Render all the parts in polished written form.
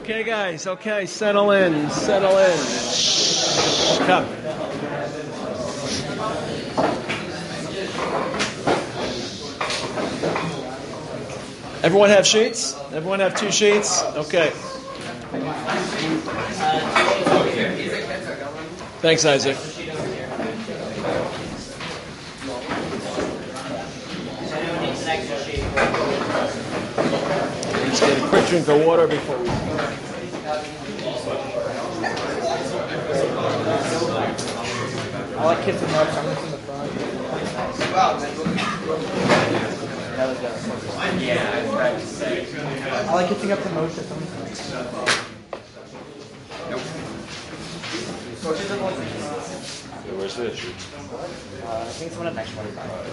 Okay, guys. Okay, settle in. Settle in. Come. Everyone have sheets? Everyone have 2 sheets? Okay. Thanks, Isaac. Let's get a quick drink of water before we... I like kissing my tongue in the front. I like kissing up the most at Where's the sheet? I think it's one of next one.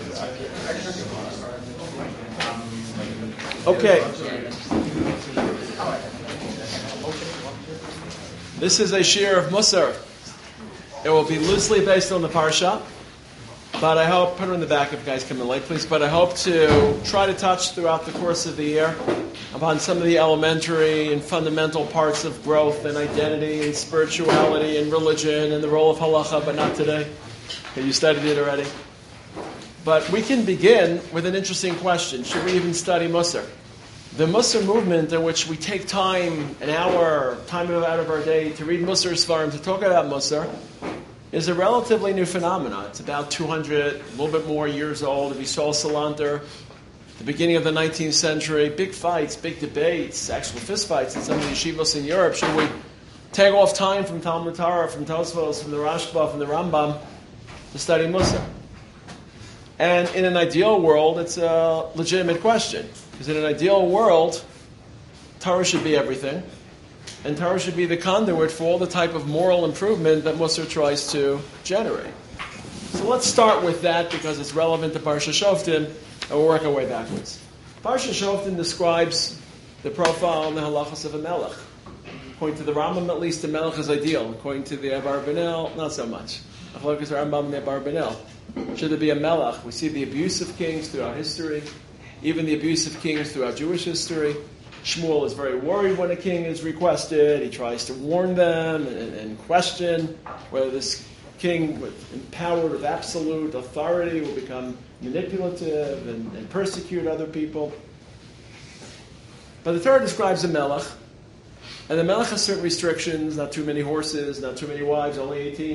Okay. This is a shir of Musar. It will be loosely based on the parsha, but I hope, put it in the back if you guys come in late, please, but I hope to try to touch throughout the course of the year upon some of the elementary and fundamental parts of growth and identity and spirituality and religion and the role of halacha, but not today. Okay, you studied it already. But we can begin with an interesting question. Should we even study Musar? The Musar movement in which we take time, an hour, time out of our day to read Musar Svarim, to talk about Musar, is a relatively new phenomenon. It's about 200, a little bit more years old. If you saw Salanter, the beginning of the 19th century, big fights, big debates, actual fist fights in some of the yeshivos in Europe. Should we take off time from Talmud Torah, from Tosfos, from the Rashba, from the Rambam, to study Musar? And in an ideal world, it's a legitimate question. Because in an ideal world, Torah should be everything. And Torah should be the conduit for all the type of moral improvement that Musar tries to generate. So let's start with that because it's relevant to Parsha Shoftim, and we'll work our way backwards. Parsha Shoftim describes the profile and the halachas of a melech. According to the Rambam, at least, the melech is ideal. According to the Abarbanel, not so much. Achlokas Rambam and the Abarbanel. Should there be a melech? We see the abuse of kings throughout history, even the abuse of kings throughout Jewish history. Shmuel is very worried when a king is requested. He tries to warn them and question whether this king, empowered with absolute authority, will become manipulative and persecute other people. But the Torah describes a melech, and the melech has certain restrictions, not too many horses, not too many wives, only 18.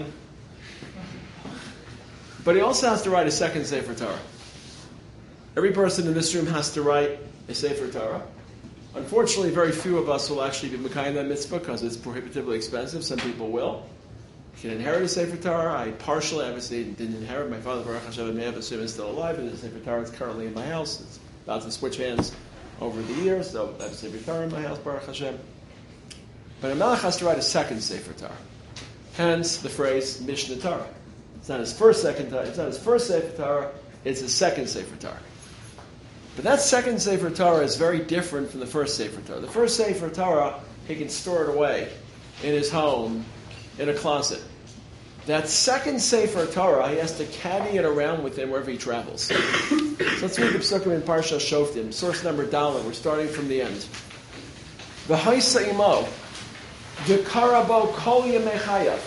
But he also has to write a second Sefer Torah. Every person in this room has to write a Sefer Torah. Unfortunately, very few of us will actually be Mekayim that mitzvah because it's prohibitively expensive. Some people will. You can inherit a Sefer Torah. I partially, obviously, didn't inherit. My father, Baruch Hashem, may have assumed is still alive, and the Sefer Torah is currently in my house. It's about to switch hands over the years, so I have a Sefer Torah in my house, Baruch Hashem. But a melech has to write a second Sefer Torah. Hence the phrase Mishnah Torah. It's not his first Sefer Torah, it's his second Sefer Torah. But that second Sefer Torah is very different from the first Sefer Torah. The first Sefer Torah, he can store it away in his home, in a closet. That second Sefer Torah, he has to carry it around with him wherever he travels. So let's read the Psukim in Parsha Shoftim, source number Dalet. We're starting from the end. V'haisa imo, v'karabo kol yemei chayav.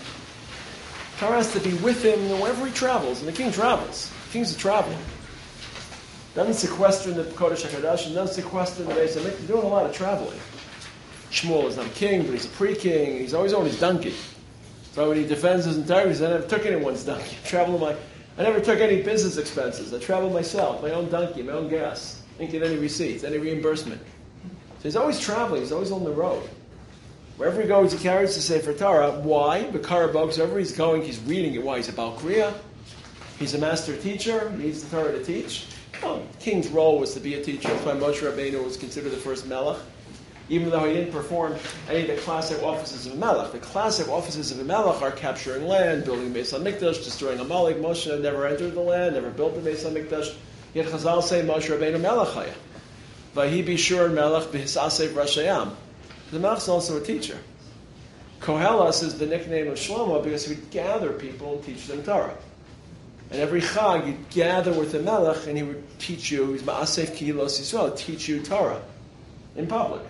Torah has to be with him wherever he travels, and the king travels. The king's a traveler. Doesn't sequester in the Kodesh HaKadosh, doesn't sequester in the Beis HaMikdash. He's doing a lot of traveling. Shmuel is not king, but he's a pre-king. He's always on his donkey. So when he defends his integrity, he says, I never took anyone's donkey. I never took any business expenses. I travel myself, my own donkey, my own gas. I didn't get any receipts, any reimbursement. So he's always traveling. He's always on the road. Wherever he goes, he carries the Sefer Torah. Why? Because wherever he's going, he's reading it. Why? He's a Baal Kriya. He's a master teacher. He needs the Torah to teach. Well, the king's role was to be a teacher. That's why Moshe Rabbeinu was considered the first melech, even though he didn't perform any of the classic offices of a melech. The classic offices of a melech are capturing land, building Beis HaMikdash, destroying Amalek. Moshe never entered the land, never built the Beis HaMikdash. Yet Chazal say Moshe Rabbeinu melech haya. Vahi bishur melech b'hisasev rashayam. The melech is also a teacher. Kohelas is the nickname of Shlomo because he would gather people and teach them Torah. And every Chag, you'd gather with the Melech, and he would teach you, he's Ma'asef Kihilos Yisrael, teach you Torah in public.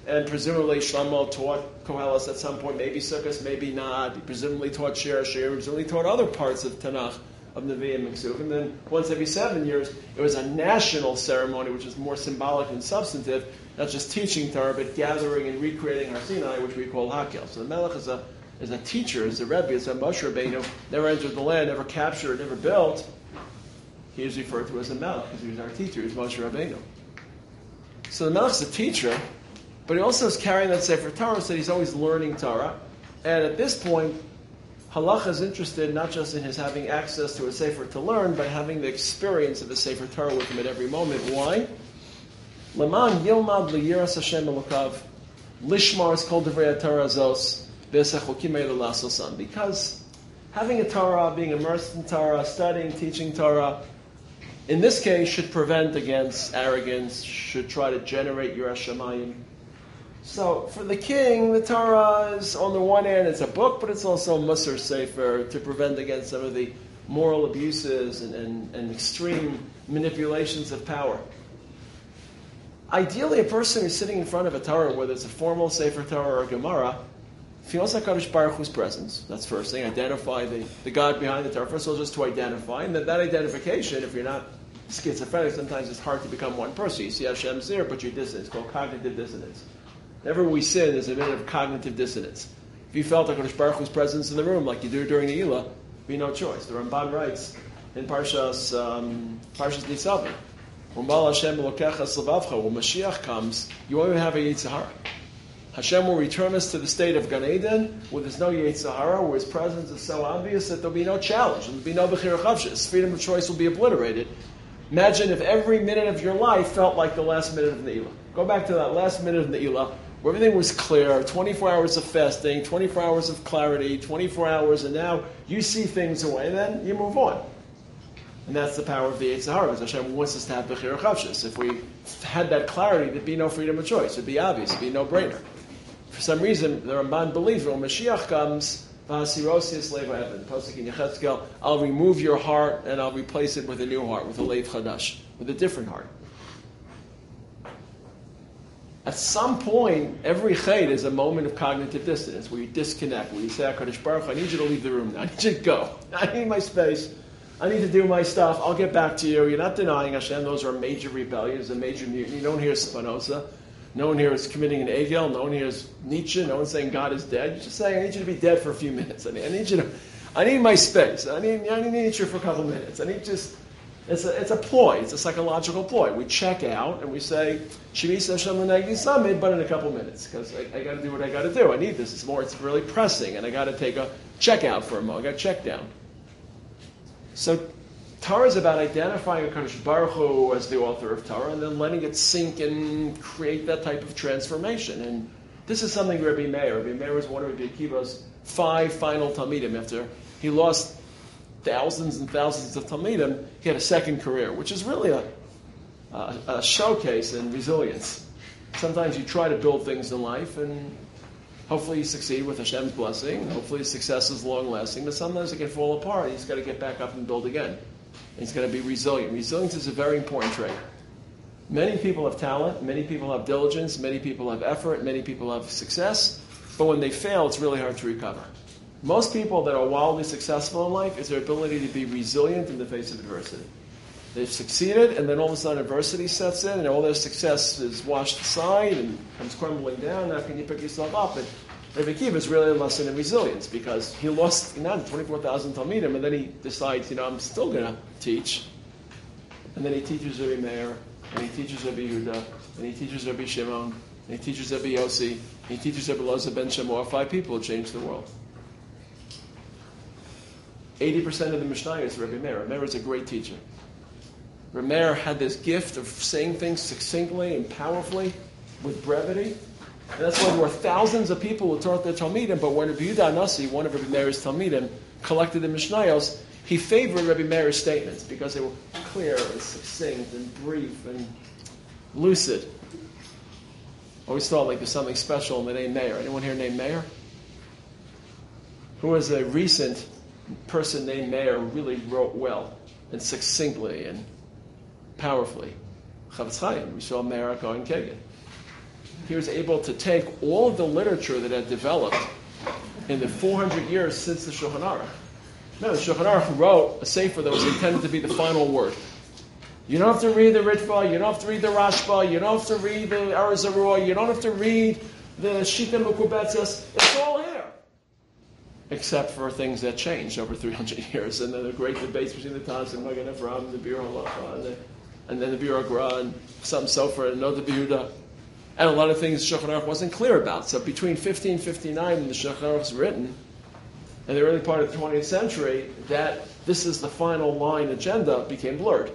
And presumably Shlomo taught Koheles at some point, maybe Sukkot, maybe not. He presumably taught Shir HaShirim, presumably taught other parts of Tanakh, of Nevi'im and Ksuvim. And then once every 7 years, it was a national ceremony, which is more symbolic and substantive, not just teaching Torah, but gathering and recreating Har Sinai, which we call Hakel. So the Melech is a teacher, is a Rebbe, is a Moshe Rabbeinu, never entered the land, never captured, never built. He is referred to as a Melech, because he was our teacher, he was Moshe Rabbeinu. So the Melech's a teacher, but he also is carrying that Sefer Torah, so he's always learning Torah. And at this point, Halacha is interested not just in his having access to a Sefer to learn, but having the experience of the Sefer Torah with him at every moment. Why? Leman Yilmad Liyiras Hashem Elokav Lishmar is called Devrei Torah Zos B'Esechokim Eila Lasosan. Because having a Torah, being immersed in Torah, studying, teaching Torah, in this case, should prevent against arrogance, should try to generate Yiras Shamayim. So, for the king, the Torah is, on the one hand, it's a book, but it's also a Musar Sefer to prevent against some of the moral abuses and extreme manipulations of power. Ideally, a person who's sitting in front of a Torah, whether it's a formal Sefer Torah or a Gemara, feels HaKadosh Baruch Hu's presence. That's the first thing. Identify the God behind the Torah. First of all, just to identify. And that identification, if you're not schizophrenic, sometimes it's hard to become one person. You see Hashem's there, but you're dissonant. It's called cognitive dissonance. Whenever we sin, there's a bit of cognitive dissonance. If you felt HaKadosh Baruch Hu's presence in the room, like you do during the Eilah, be no choice. The Ramban writes in Parshas Nitzavim, when Baal Hashem Elokecha Slavavcha, when Mashiach comes, you won't even have a Yetzer Hara. Hashem will return us to the state of Gan Eden, where there's no Yetzer Hara, where His presence is so obvious that there'll be no challenge, there'll be no Bechira Chavshis. Freedom of choice will be obliterated. Imagine if every minute of your life felt like the last minute of Ne'ilah. Go back to that last minute of Ne'ilah, where everything was clear, 24 hours of fasting, 24 hours of clarity, 24 hours, and now you see things away, and then you move on. And that's the power of the Yetzer Hara, because Hashem wants us to have Bechira Chavshis. If we had that clarity, there'd be no freedom of choice. It'd be obvious. It'd be no-brainer. For some reason, the Ramban believes when Mashiach comes, Pasuk in Yechezkel, I'll remove your heart and I'll replace it with a new heart, with a Leiv Chadash, with a different heart. At some point, every chait is a moment of cognitive dissonance, where you disconnect, where you say, HaKadosh Baruch Hu, I need you to leave the room now. I need you to go. I need my space. I need to do my stuff. I'll get back to you. You're not denying Hashem. Those are major rebellions, a major mutiny. No one here is Spinoza. No one here is committing an Egel. No one here is Nietzsche. No one's saying God is dead. You're just saying, I need you to be dead for a few minutes. I need my space. I need you for a couple minutes. It's a ploy. It's a psychological ploy. We check out and we say, Shemisa Hashem L'Negdi Samid, but in a couple minutes, because I got to do what I got to do. I need this. It's really pressing, and I got to take a check out for a moment. I got to check down. So Torah is about identifying HaKadosh Baruch Hu as the author of Torah and then letting it sink and create that type of transformation. And this is something Rabbi Meir was one of Rabbi Akiva's 5 final Talmidim. After he lost thousands and thousands of Talmidim, he had a second career, which is really a showcase in resilience. Sometimes you try to build things in life and hopefully you succeed with Hashem's blessing. Hopefully success is long-lasting, but sometimes it can fall apart. He's got to get back up and build again. He's got to be resilient. Resilience is a very important trait. Many people have talent, many people have diligence, many people have effort, many people have success, but when they fail, it's really hard to recover. Most people that are wildly successful in life is their ability to be resilient in the face of adversity. They've succeeded, and then all of a sudden adversity sets in, and all their success is washed aside and comes crumbling down. How can you pick yourself up? And Rabbi Akiva is really a lesson in resilience, because he lost 24,000 Talmidim, and then he decides, I'm still going to teach. And then he teaches Rabbi Meir, and he teaches Rabbi Yehuda, and he teaches Rabbi Shimon, and he teaches Rabbi Yossi, and he teaches Rabbi Elazar ben Shammua. 5 people who changed the world. 80% of the Mishnah is Rabbi Meir. Rabbi Meir is a great teacher. Rabbi Meir had this gift of saying things succinctly and powerfully with brevity. And that's why there were thousands of people who taught their Talmidim, but when Rabbi Yehuda Anasi, one of Rabbi Meir's Talmidim, collected the Mishnayos, he favored Rabbi Meir's statements because they were clear and succinct and brief and lucid. I always thought like there's something special in the name Meir. Anyone here named Meir? Who was a recent person named Meir who really wrote well and succinctly and powerfully? Chavetz Chaim. We saw Meir Cohen Kagan. he was able to take all of the literature that had developed in the 400 years since the Shulchan Aruch. No, the Shulchan Aruch wrote a sefer that was intended to be the final word. You don't have to read the Ritva, you don't have to read the Rashba, you don't have to read the Arizarua, you don't have to read the Shita Mukubetzes. It's all here. Except for things that changed over 300 years. And then the great debates between the Taz and Magen Avraham and the Bir Halacha, and then the Bir Agra, and some Sofer, and Noda Behuda. And a lot of things Shulchan Aruch wasn't clear about. So between 1559 when the Shulchan Aruch was written, and the early part of the 20th century, that this is the final line agenda became blurred.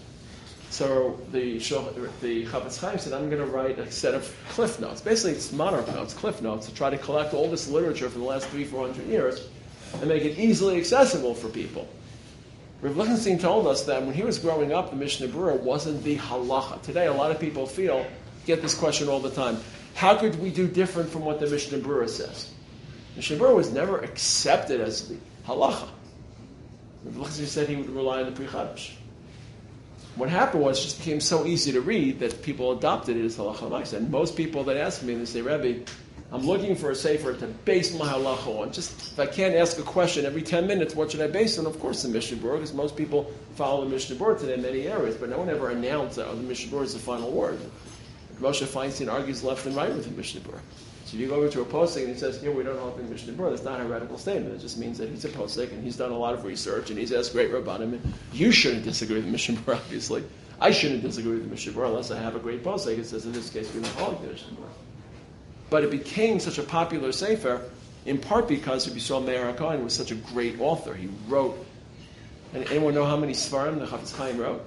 So the Chafetz Chaim said, I'm going to write a set of cliff notes. Basically, it's monarch notes, cliff notes, to try to collect all this literature for the last 300-400 years and make it easily accessible for people. Rav Lichtenstein told us that when he was growing up, the Mishnah Berurah wasn't the halacha. Today, a lot of people get this question all the time. How could we do different from what the Mishnah Berurah says? Mishnah Berurah was never accepted as the halacha. Rav Lichtenstein said he would rely on the Pri Chadash. What happened was it just became so easy to read that people adopted it as halacha l'maisa. And most people that ask me, they say, Rebbe, I'm looking for a sefer to base my halacha on. Just if I can't ask a question every 10 minutes, what should I base on? Of course, the Mishnah Berurah, because most people follow the Mishnah Berurah today in many areas, but no one ever announced that the Mishnah Berurah is the final word. Moshe Feinstein argues left and right with the Mishnah Berurah. So if you go over to a posting and he says, here we don't hold the Mishnah Berurah, that's not a radical statement. It just means that he's a posting and he's done a lot of research and he's asked great Rabbanim. And you shouldn't disagree with the Mishnah Berurah, obviously. I shouldn't disagree with the Mishnah Berurah unless I have a great posting. It says in this case we don't hold the Mishnah Berurah. But it became such a popular sefer in part because if you saw Meir HaKohen was such a great author. He wrote, and anyone know how many Svarim the Chafetz Chaim wrote?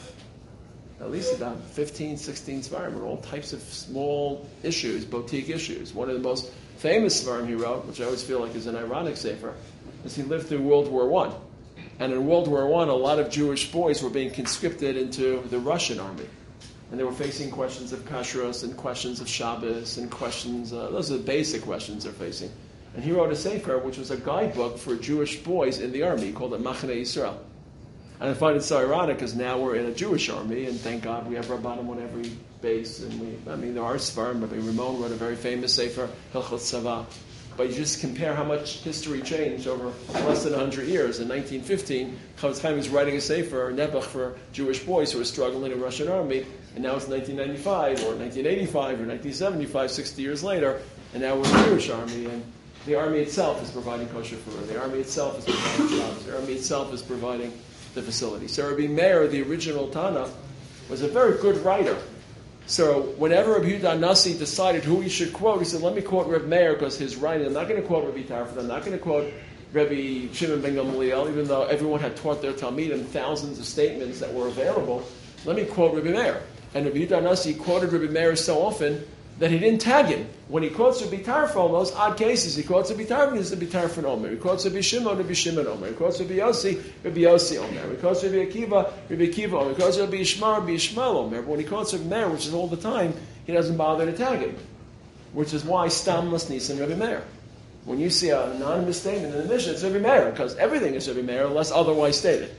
At least about 15, 16 Svarim, all types of small issues, boutique issues. One of the most famous Svarim he wrote, which I always feel like is an ironic sefer, is he lived through World War I. And in World War I, a lot of Jewish boys were being conscripted into the Russian army. And they were facing questions of kashrus and questions of Shabbos and questions, those are the basic questions they're facing. And he wrote a sefer, which was a guidebook for Jewish boys in the army. He called it Machaneh Yisrael. And I find it so ironic because now we're in a Jewish army, and thank God we have Rabbanim on every base. And there are Svarim. Rabbi Ramon wrote a very famous sefer, Hilchot Tzava. But you just compare how much history changed over less than 100 years. In 1915, Chafetz Chaim was writing a sefer, Nebuch, for Jewish boys who were struggling in the Russian army. And now it's 1995, or 1985, or 1975, 60 years later, and now we're in the Jewish army. And the army itself is providing kosher food. The army itself is providing jobs. The army itself is providing the facility. So Rabbi Meir, the original Tana, was a very good writer. So whenever Rabbi Yehuda Nasi decided who he should quote, he said, let me quote Rabbi Meir because his writing, I'm not going to quote Rabbi Tarfon, I'm not going to quote Rabbi Shimon ben Gamliel, even though everyone had taught their Talmidim thousands of statements that were available. Let me quote Rabbi Meir. And Rabbi Yehuda Nasi quoted Rabbi Meir so often that he didn't tag him. When he quotes Rabbi Tarfon, those odd cases, he quotes Rabbi Tarfon, it's Rabbi Tarfon Omer. He quotes Rabbi Shimon Omer. He quotes Rabbi Yossi Omer. He quotes Rabbi Akiva Omer. He quotes Rabbi Ishmael Omer. But when he quotes Rabbi Meir, which is all the time, he doesn't bother to tag him. Which is why Stam Lasnisan Rabbi Meir. When you see an anonymous statement in the Mishnah, it's Rabbi Meir, because everything is Rabbi Meir unless otherwise stated.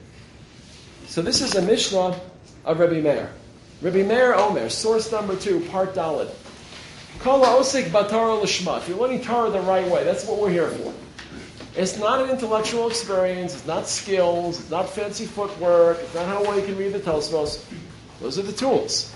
So this is a Mishnah of Rabbi Meir. Rabbi Meir Omer, source number 2, part Daled. Kala osik batara l'shma. If you're learning Torah the right way, that's what we're here for. It's not an intellectual experience. It's not skills. It's not fancy footwork. It's not how well you can read the Tosfos. Those are the tools.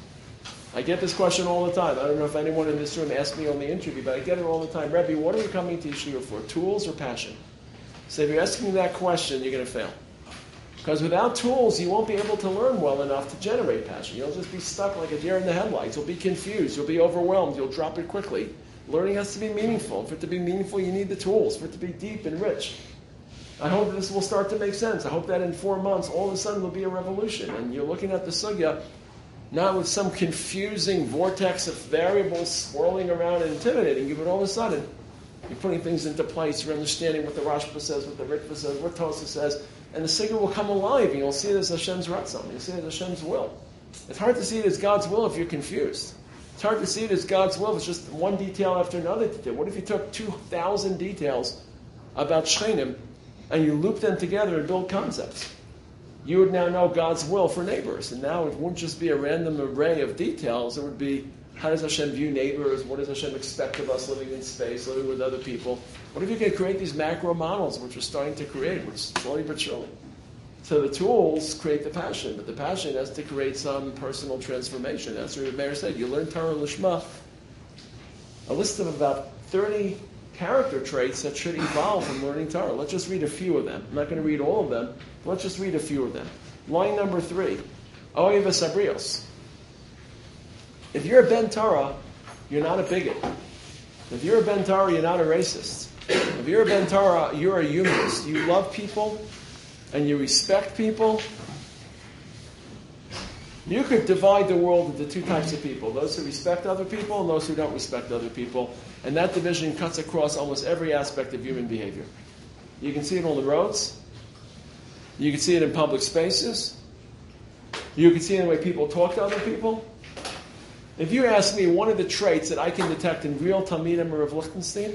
I get this question all the time. I don't know if anyone in this room asked me on the interview, but I get it all the time. Rebbe, what are you coming to Yeshiva for? Tools or passion? So if you're asking me that question, you're going to fail. Because without tools, you won't be able to learn well enough to generate passion. You'll just be stuck like a deer in the headlights. You'll be confused. You'll be overwhelmed. You'll drop it quickly. Learning has to be meaningful. For it to be meaningful, you need the tools. For it to be deep and rich. I hope this will start to make sense. I hope that in 4 months, all of a sudden, there'll be a revolution. And you're looking at the sugya, not with some confusing vortex of variables swirling around and intimidating you, but all of a sudden, you're putting things into place. You're understanding what the Rashba says, what the Ritva says, what Tosa says. And the Sigurd will come alive, and you'll see it as Hashem's Ratzon. You'll see it as Hashem's will. It's hard to see it as God's will if you're confused. It's hard to see it as God's will if it's just one detail after another detail. What if you took 2,000 details about Shchenim, and you loop them together and build concepts? You would now know God's will for neighbors. And now it wouldn't just be a random array of details. It would be How does Hashem view neighbors? What does Hashem expect of us living in space, living with other people? What if you can create these macro models, which we're starting to create, which slowly but surely? So the tools create the passion, but the passion has to create some personal transformation. That's what Meir said. You learn Torah Lishma, a list of about 30 character traits that should evolve from learning Torah. Let's just read a few of them. I'm not going to read all of them, but let's just read a few of them. Line number 3, Ohev Sabrios. If you're a Ben Torah, you're not a bigot. If you're a Ben Torah, you're not a racist. If you're a Ben Torah, you're a humanist. You love people and you respect people. You could divide the world into two types of people, those who respect other people and those who don't respect other people. And that division cuts across almost every aspect of human behavior. You can see it on the roads. You can see it in public spaces. You can see it in the way people talk to other people. If you ask me one of the traits that I can detect in real Talmidim or of Lichtenstein,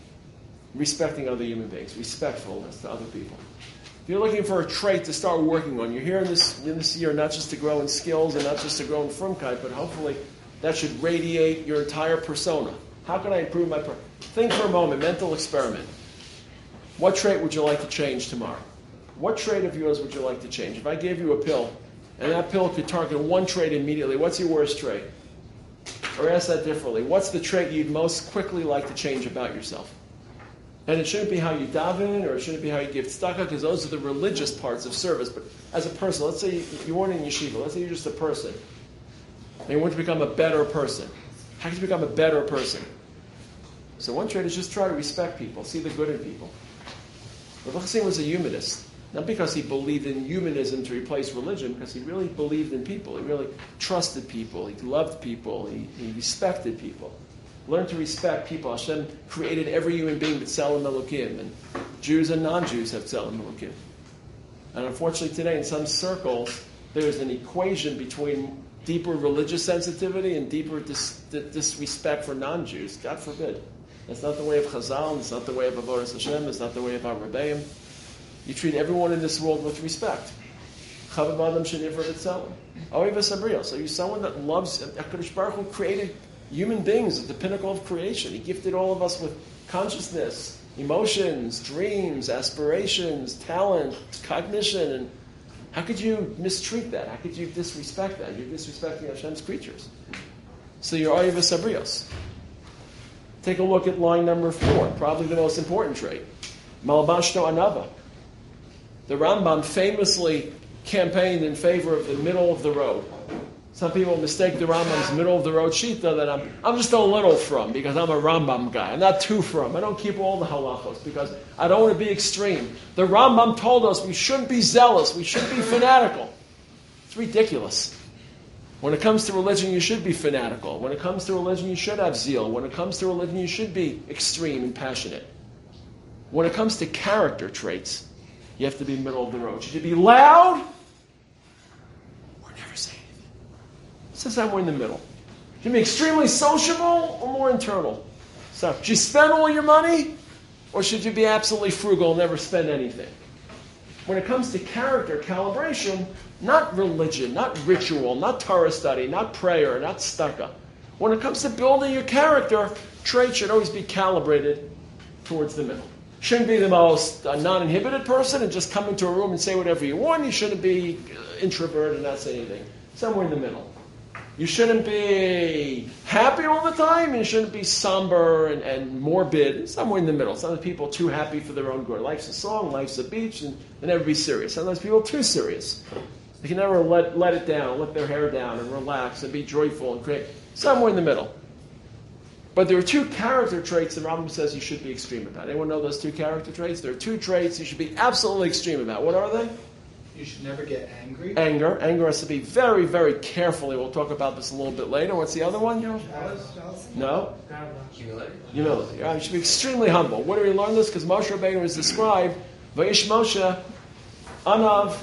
respecting other human beings, respectfulness to other people. If you're looking for a trait to start working on, you're here in this year not just to grow in skills and not just to grow in frumkeit, but hopefully that should radiate your entire persona. How can I improve my persona? Think for a moment, mental experiment. What trait would you like to change tomorrow? What trait of yours would you like to change? If I gave you a pill, and that pill could target one trait immediately, what's your worst trait? Or ask that differently. What's the trait you'd most quickly like to change about yourself? And it shouldn't be how you daven, or it shouldn't be how you give tzedakah, because those are the religious parts of service. But as a person, let's say you weren't in yeshiva. Let's say you're just a person. And you want to become a better person. How can you become a better person? So one trait is just try to respect people, see the good in people. Rav Chassin was a humanist. Not because he believed in humanism to replace religion, because he really believed in people. He really trusted people. He loved people. He respected people. Learn to respect people. Hashem created every human being with Tzelem Elokim, and Jews and non-Jews have Tzelem Elokim. And unfortunately today, in some circles, there's an equation between deeper religious sensitivity and deeper disrespect for non-Jews. God forbid. That's not the way of Chazal. It's not the way of Avodas Hashem. It's not the way of our Rebbeim. You treat everyone in this world with respect. Chavav Adam Shenivra V'Tzelem. Ohev Sabrios. So you're someone that loves. HaKadosh Baruch Hu created human beings at the pinnacle of creation. He gifted all of us with consciousness, emotions, dreams, aspirations, talent, cognition. And how could you mistreat that? How could you disrespect that? You're disrespecting Hashem's creatures. So you're Ohev Sabrios. Take a look at line number 4, probably the most important trait. Malbashto Anava. The Rambam famously campaigned in favor of the middle of the road. Some people mistake the Rambam's middle of the road shita that I'm just a little from because I'm a Rambam guy. I'm not too from. I don't keep all the halachos because I don't want to be extreme. The Rambam told us we shouldn't be zealous. We shouldn't be fanatical. It's ridiculous. When it comes to religion, you should be fanatical. When it comes to religion, you should have zeal. When it comes to religion, you should be extreme and passionate. When it comes to character traits, you have to be middle of the road. You should be loud or never say anything. It says somewhere in the middle. You should be extremely sociable or more internal. So, should you spend all your money or should you be absolutely frugal and never spend anything? When it comes to character calibration, not religion, not ritual, not Torah study, not prayer, not tzedakah. When it comes to building your character, traits should always be calibrated towards the middle. Shouldn't be the most non-inhibited person and just come into a room and say whatever you want. You shouldn't be introverted and not say anything. Somewhere in the middle. You shouldn't be happy all the time. And you shouldn't be somber and morbid. Somewhere in the middle. Some people too happy for their own good. Life's a song, life's a beach, and never be serious. Sometimes people are too serious. They can never let it down, let their hair down and relax and be joyful and create. Somewhere in the middle. But there are two character traits that Rambam says you should be extreme about. Anyone know those two character traits? There are two traits you should be absolutely extreme about. What are they? You should never get angry. Anger. Anger has to be very, very carefully. We'll talk about this a little bit later. What's the other one? No? Humility. Humility. You should be extremely humble. Where do we learn this? Because Moshe Rabbeinu is described, Vayish Moshe, Anav.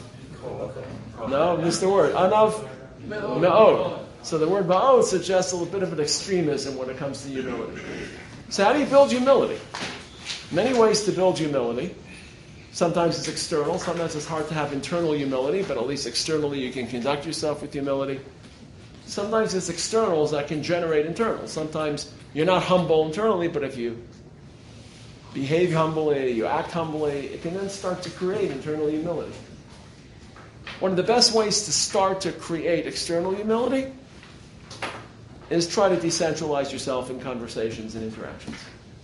No, missed the word. Anav. No. So the word ba'od suggests a little bit of an extremism when it comes to humility. So how do you build humility? Many ways to build humility. Sometimes it's external. Sometimes it's hard to have internal humility, but at least externally you can conduct yourself with humility. Sometimes it's externals that can generate internals. Sometimes you're not humble internally, but if you behave humbly, you act humbly, it can then start to create internal humility. One of the best ways to start to create external humility is try to decentralize yourself in conversations and interactions.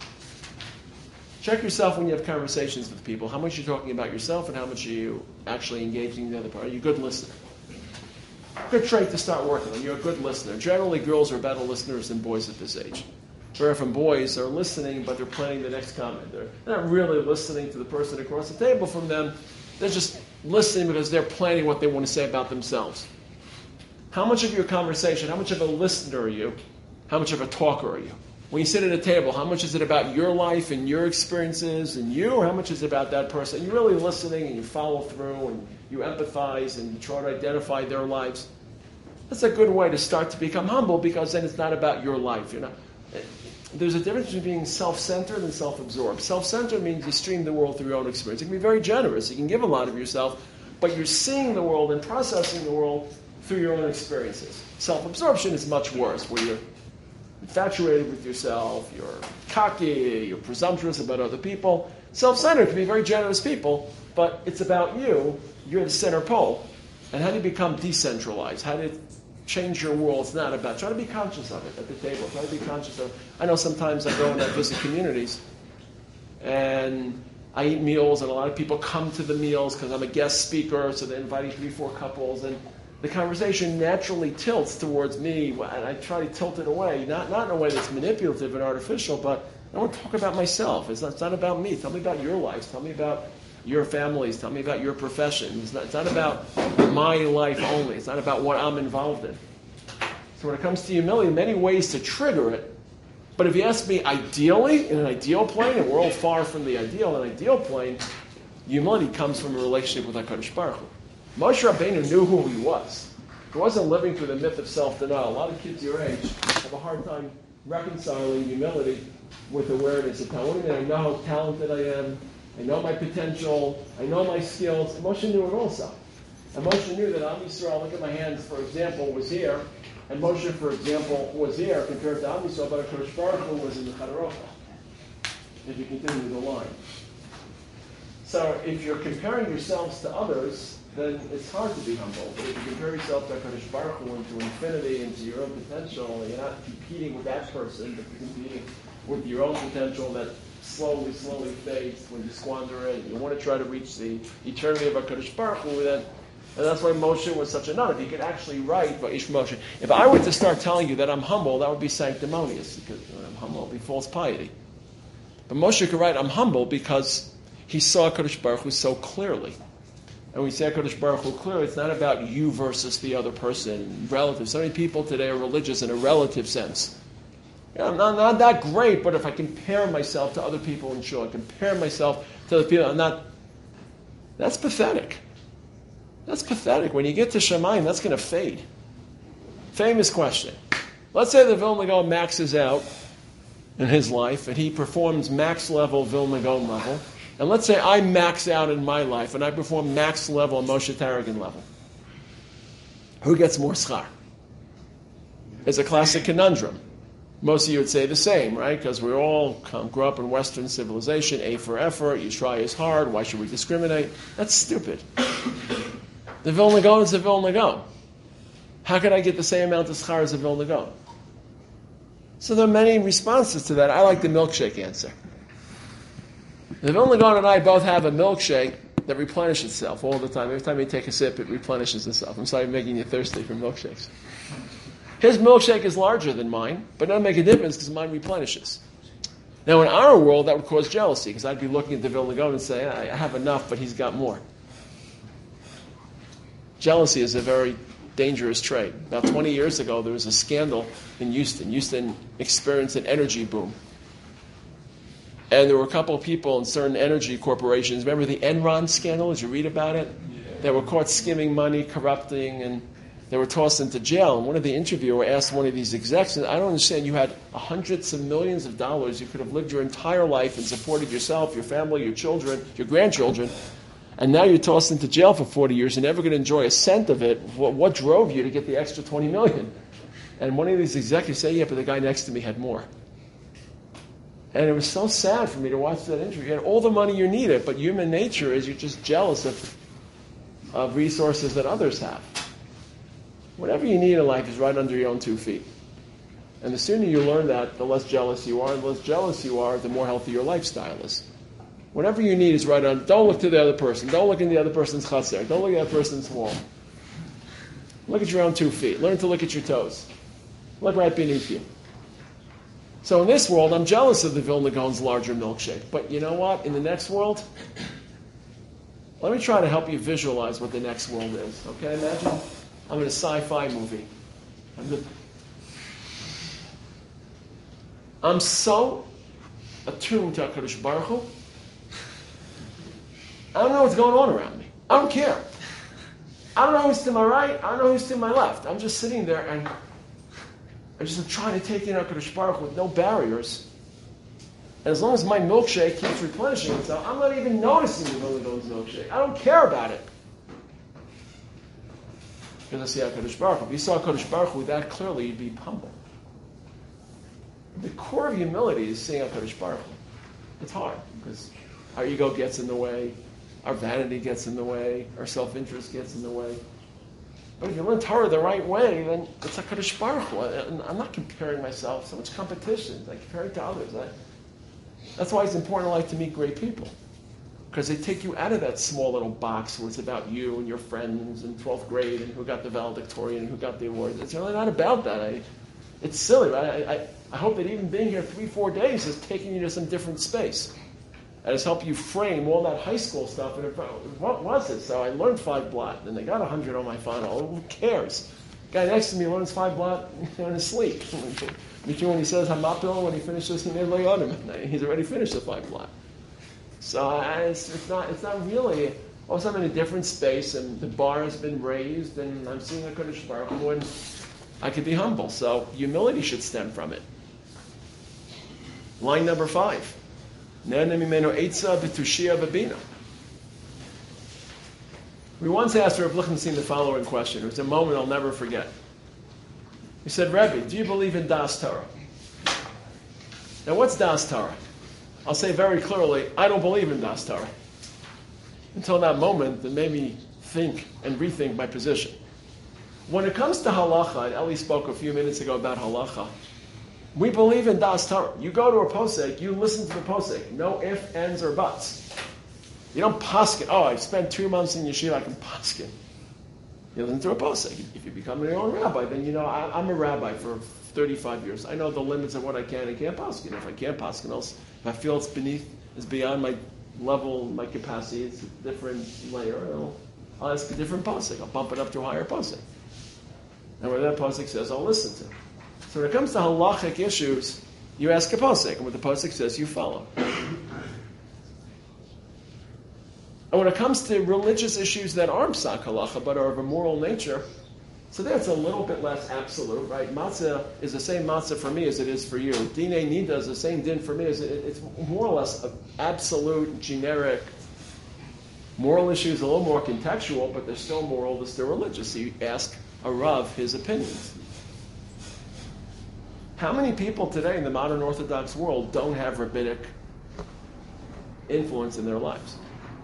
Check yourself when you have conversations with people. How much you're talking about yourself and how much are you actually engaging the other part. Are you a good listener? Good trait to start working on. You're a good listener. Generally, girls are better listeners than boys at this age. Very often boys are listening, but they're planning the next comment. They're not really listening to the person across the table from them. They're just listening because they're planning what they want to say about themselves. How much of your conversation, how much of a listener are you? How much of a talker are you? When you sit at a table, how much is it about your life and your experiences and you, or how much is it about that person? You're really listening and you follow through and you empathize and you try to identify their lives. That's a good way to start to become humble, because then it's not about your life. There's a difference between being self-centered and self-absorbed. Self-centered means you stream the world through your own experience. You can be very generous. You can give a lot of yourself, but you're seeing the world and processing the world through your own experiences. Self-absorption is much worse, where you're infatuated with yourself, you're cocky, you're presumptuous about other people. Self-centered can be very generous people, but it's about you. You're the center pole. And how do you become decentralized? How do you change your world? It's not about. Try to be conscious of it at the table. Try to be conscious of it. I know sometimes I go and I visit communities, and I eat meals, and a lot of people come to the meals because I'm a guest speaker, so they're inviting 3-4 couples, and the conversation naturally tilts towards me, and I try to tilt it away, not in a way that's manipulative and artificial, but I want to talk about myself. It's not about me. Tell me about your lives. Tell me about your families. Tell me about your profession. It's not about my life only. It's not about what I'm involved in. So when it comes to humility, many ways to trigger it. But if you ask me ideally, in an ideal plane, and we're all far from the ideal, an ideal plane, humility comes from a relationship with HaKadosh Baruch Hu. Moshe Rabbeinu knew who he was. He wasn't living through the myth of self-denial. A lot of kids your age have a hard time reconciling humility with awareness of talent. I know how talented I am. I know my potential. I know my skills. And Moshe knew it also. And Moshe knew that Am Yisrael, look at my hands, for example, was here. And Moshe, for example, was here compared to Am Yisrael, but HaKadosh Baruch Hu was in the Chadarocha. If you continue the line. So if you're comparing yourselves to others, then it's hard to be humble. But if you compare yourself to HaKadosh Baruch Hu and to infinity and to your own potential, you're not competing with that person, but you're competing with your own potential that slowly fades when you squander it. You want to try to reach the eternity of HaKadosh Baruch Hu, and that's why Moshe was such a nut. If he could actually write Va'ish Moshe. If I were to start telling you that I'm humble, that would be sanctimonious, because I'm humble, it would be false piety. But Moshe could write, I'm humble, because he saw HaKadosh Baruch Hu so clearly. And when we say HaKadosh Baruch Hu clearly, it's not about you versus the other person, relative. So many people today are religious in a relative sense. I'm not that great, but if I compare myself to other people in shul, I compare myself to other people, I'm not. That's pathetic. That's pathetic. When you get to Shemayim, that's going to fade. Famous question. Let's say the Vilna Gaon maxes out in his life, and he performs max level Vilna Gaon level. And let's say I max out in my life, and I perform max level Moshe Tarragon level. Who gets more schar? It's a classic conundrum. Most of you would say the same, right? Because we all grew up in Western civilization, A for effort, you try is hard, why should we discriminate? That's stupid. The Vilna Gaon is the Vilna Gaon. How could I get the same amount of schar as the Vilna Gaon? So there are many responses to that. I like the milkshake answer. The Vilna Gaon and I both have a milkshake that replenishes itself all the time. Every time you take a sip, it replenishes itself. I'm sorry I'm making you thirsty for milkshakes. His milkshake is larger than mine, but it doesn't make a difference because mine replenishes. Now in our world, that would cause jealousy, because I'd be looking at the Vilna Gaon and say, I have enough, but he's got more. Jealousy is a very dangerous trait. About 20 years ago, there was a scandal in Houston. Houston experienced an energy boom. And there were a couple of people in certain energy corporations. Remember the Enron scandal? Did you read about it? Yeah. They were caught skimming money, corrupting, and they were tossed into jail. And one of the interviewers asked one of these execs, I don't understand, you had hundreds of millions of dollars. You could have lived your entire life and supported yourself, your family, your children, your grandchildren. And now you're tossed into jail for 40 years. You're never going to enjoy a cent of it. What drove you to get the extra $20 million? And one of these executives said, yeah, but the guy next to me had more. And it was so sad for me to watch that interview. You had all the money you needed, but human nature is you're just jealous of resources that others have. Whatever you need in life is right under your own 2 feet. And the sooner you learn that, the less jealous you are. And the less jealous you are, the more healthy your lifestyle is. Whatever you need is right on. Don't look to the other person. Don't look in the other person's chaser. Don't look at the other person's wall. Look at your own 2 feet. Learn to look at your toes. Look right beneath you. So in this world, I'm jealous of the Vilna Gaon's larger milkshake. But you know what? In the next world, let me try to help you visualize what the next world is. Okay? Imagine I'm in a sci-fi movie. I'm so attuned to HaKadosh Baruch Hu, I don't know what's going on around me. I don't care. I don't know who's to my right. I don't know who's to my left. I'm just sitting there and I'm just trying to take in HaKadosh Baruch Hu with no barriers. And as long as my milkshake keeps replenishing itself, I'm not even noticing the Vilna Gaon's milkshake. I don't care about it. Because I see HaKadosh Baruch Hu. If you saw HaKadosh Baruch Hu that clearly, you'd be humble. The core of humility is seeing HaKadosh Baruch Hu. It's hard because our ego gets in the way, our vanity gets in the way, our self-interest gets in the way. But if you learn Torah the right way, then it's HaKadosh Baruch Hu. And I'm not comparing myself. So much competition. I compare it to others. That's why it's important in life to meet great people. Because they take you out of that small little box where it's about you and your friends in 12th grade and who got the valedictorian and who got the award. It's really not about that. It's silly, right? I hope that even being here 3-4 days has taken you to some different space. And has helped you frame all that high school stuff. And what was it? So I learned 5 blot, and they got 100 on my final. Who cares? The guy next to me learns 5 blot in his sleep. When he says Hamapil, when he finishes, he's already finished the 5 blot. So it's not really. All of a sudden I'm in a different space, and the bar has been raised, and I'm seeing a Kodesh Baruch Hu, and I could be humble. So humility should stem from it. Line number 5. We once asked Rav Lichtenstein the following question. It was a moment I'll never forget. He said, Rebbe, do you believe in Das Torah? Now what's Das Torah? I'll say very clearly, I don't believe in Das Torah. Until that moment, that made me think and rethink my position. When it comes to halacha, and Eli spoke a few minutes ago about halacha, we believe in Das Torah. You go to a posek, you listen to the posek. No ifs, ands, or buts. You don't paskin. Oh, I spent 2 months in yeshiva, I can paskin. You listen to a posek. If you become your own rabbi, then you know, I'm a rabbi for 35 years. I know the limits of what I can and can't paskin. If I can't paskin, if I feel it's beyond my level, my capacity, it's a different layer, I'll ask a different posek. I'll bump it up to a higher posek. And where that posek says, I'll listen to. So when it comes to halachic issues, you ask a posek, and what the posek says, you follow. And when it comes to religious issues that aren't psak halacha, but are of a moral nature, so that's a little bit less absolute, right? Matzah is the same matzah for me as it is for you. Dinei nida is the same din for me as it's more or less an absolute, generic. Moral issues a little more contextual, but they're still moral, they're still religious. So you ask a Rav his opinions. How many people today in the modern Orthodox world don't have rabbinic influence in their lives?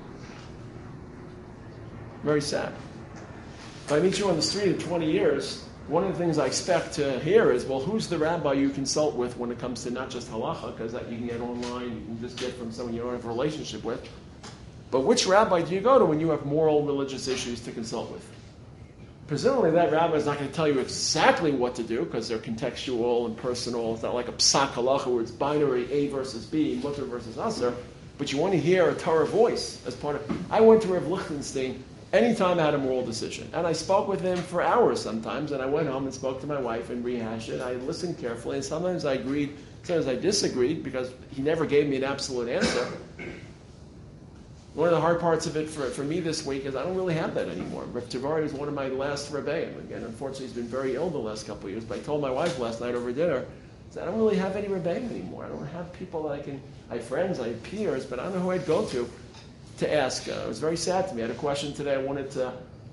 Very sad. If I meet you on the street in 20 years, one of the things I expect to hear is, well, who's the rabbi you consult with when it comes to not just halacha, because that you can get online, you can just get from someone you don't have a relationship with, but which rabbi do you go to when you have moral religious issues to consult with? Presumably that rabbi is not going to tell you exactly what to do because they're contextual and personal. It's not like a psak halacha where it's binary, A versus B, mutter versus aser. But you want to hear a Torah voice as part of. I went to Rav Lichtenstein anytime I had a moral decision. And I spoke with him for hours sometimes. And I went home and spoke to my wife and rehashed it. I listened carefully. And sometimes I agreed, sometimes I disagreed because he never gave me an absolute answer. One of the hard parts of it for me this week is I don't really have that anymore. Rav Tavares is one of my last rebbeim. Again, unfortunately, he's been very ill the last couple of years. But I told my wife last night over dinner, I said, I don't really have any rebbeim anymore. I don't have people that I have friends, I have peers, but I don't know who I'd go to ask. It was very sad to me. I had a question today I wanted to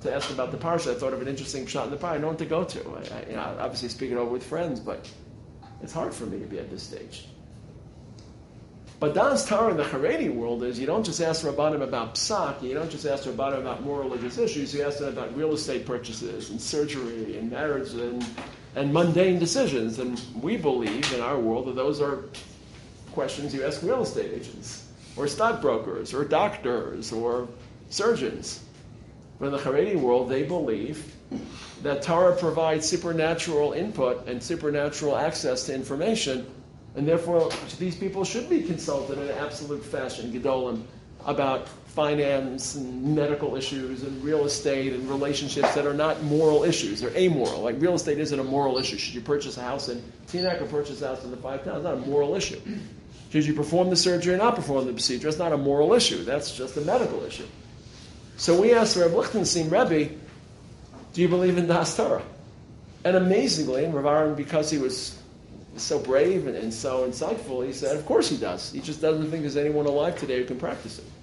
to ask about the parsha. I thought of an interesting shot in the parsha. I don't know what to go to. I obviously speak it over with friends, but it's hard for me to be at this stage. But Das Torah in the Haredi world is you don't just ask Rabbanim about psak, you don't just ask Rabbanim about more religious issues, you ask them about real estate purchases and surgery and marriage and mundane decisions. And we believe in our world that those are questions you ask real estate agents or stockbrokers or doctors or surgeons. But in the Haredi world, they believe that Torah provides supernatural input and supernatural access to information, and therefore these people should be consulted in an absolute fashion, Gedolim, about finance and medical issues and real estate and relationships that are not moral issues. They're amoral. Like real estate isn't a moral issue. Should you purchase a house in Teaneck or purchase a house in the Five Towns? It's not a moral issue. Should you perform the surgery or not perform the procedure? It's not a moral issue. That's just a medical issue. So we asked Reb Lichtenstein, Rebbe, do you believe in Das Torah? And amazingly, Rav Aaron, because he was so brave and so insightful, he said, of course he does. He just doesn't think there's anyone alive today who can practice it.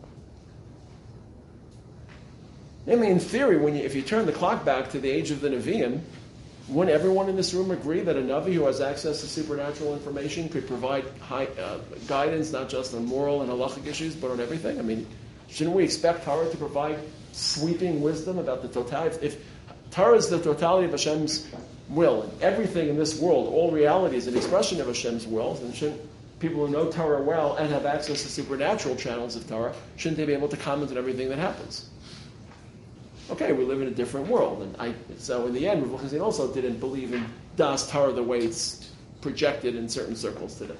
I mean, in theory, if you turn the clock back to the age of the Nevi'im, wouldn't everyone in this room agree that a Navi who has access to supernatural information could provide guidance, not just on moral and halachic issues, but on everything? I mean, shouldn't we expect Torah to provide sweeping wisdom about the totality? If Torah is the totality of Hashem's will, and everything in this world, all reality is an expression of Hashem's will, then shouldn't people who know Torah well and have access to supernatural channels of Torah, shouldn't they be able to comment on everything that happens? Okay, we live in a different world, and so in the end, Rav Lichtenstein also didn't believe in Das Torah the way it's projected in certain circles today.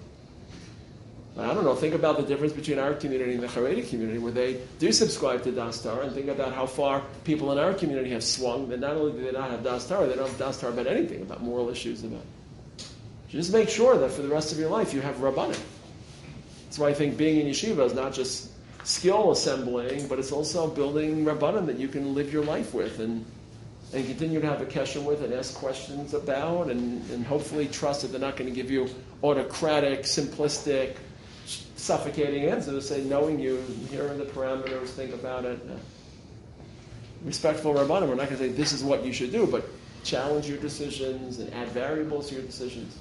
But I don't know, think about the difference between our community and the Haredi community, where they do subscribe to Das Torah, and think about how far people in our community have swung, that not only do they not have Das Torah, they don't have Das Torah about anything, about moral issues, about. Just make sure that for the rest of your life you have Rabbanim. That's why I think being in yeshiva is not just skill assembling, but it's also building Rabbanim that you can live your life with and continue to have a kesher with and ask questions about and hopefully trust that they're not going to give you autocratic, simplistic, suffocating answers. Say, knowing you, here are the parameters, think about it. Respectful Rabbanim, we're not going to say this is what you should do, but challenge your decisions and add variables to your decisions.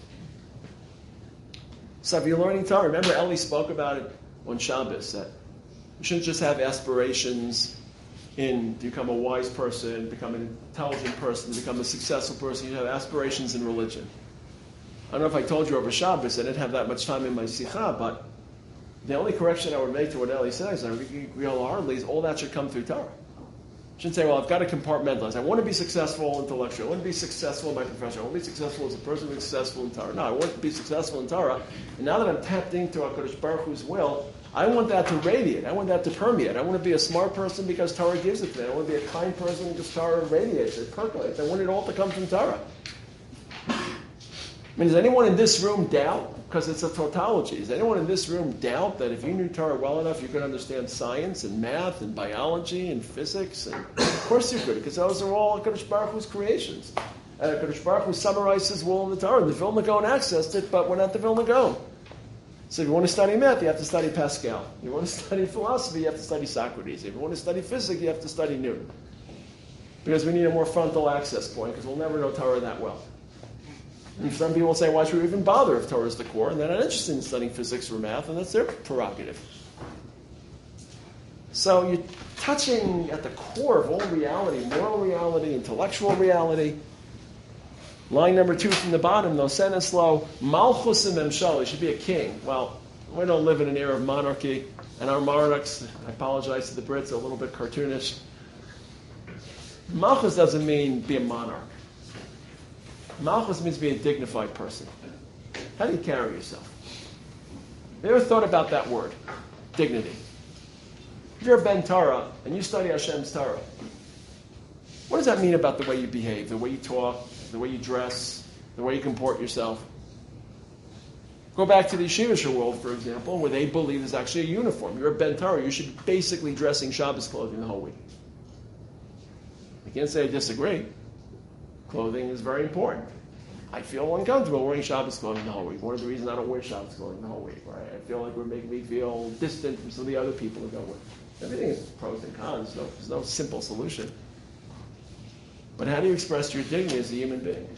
So if you're learning Torah, remember Eli spoke about it on Shabbos, that you shouldn't just have aspirations to become a wise person, become an intelligent person, become a successful person. You have aspirations in religion. I don't know if I told you over Shabbos, I didn't have that much time in my sikha, but the only correction I would make to what Eli says, and I agree wholeheartedly, is all that should come through Torah. You shouldn't say, well, I've got to compartmentalize. I want to be successful intellectually. I want to be successful in my profession. I want to be successful as a person who's successful in Torah. No, I want to be successful in Torah. And now that I'm tapped into HaKadosh Baruch Hu's will, I want that to radiate. I want that to permeate. I want to be a smart person because Torah gives it to me. I want to be a kind person because Torah radiates, it percolates. I want it all to come from Torah. I mean, does anyone in this room doubt? Because it's a tautology. Does anyone in this room doubt that if you knew Torah well enough, you could understand science and math and biology and physics? And of course you could, because those are all HaKadosh Baruch Hu's creations. And HaKadosh Baruch Hu summarized His will in the Torah. The Vilna Gaon accessed it, but we're not the Vilna Gaon. So if you want to study math, you have to study Pascal. If you want to study philosophy, you have to study Socrates. If you want to study physics, you have to study Newton. Because we need a more frontal access point, because we'll never know Torah that well. And some people will say, why should we even bother if Torah is the core? And they're not interested in studying physics or math, and that's their prerogative. So you're touching at the core of all reality, moral reality, intellectual reality. Line number 2 from the bottom, though, sentence low, Malchus Memshal, he should be a king. Well, we don't live in an era of monarchy, and our monarchs, I apologize to the Brits, are a little bit cartoonish. Malchus doesn't mean be a monarch. Malchus means be a dignified person. How do you carry yourself? Have you ever thought about that word? Dignity. If you're a Ben Torah and you study Hashem's Torah, what does that mean about the way you behave, the way you talk, the way you dress, the way you comport yourself? Go back to the Yeshivish world, for example, where they believe there's actually a uniform. You're a Ben Torah, you should be basically dressing Shabbos clothing the whole week. I can't say I disagree. Clothing is very important. I feel uncomfortable wearing Shabbos clothing the whole week. One of the reasons I don't wear Shabbos clothing the whole week, right? I feel like it would make me feel distant from some of the other people who go with. Everything is pros and cons. There's no simple solution. But how do you express your dignity as a human being?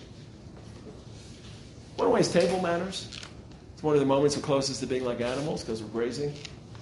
One way is table manners. It's one of the moments we're closest to being like animals because we're grazing.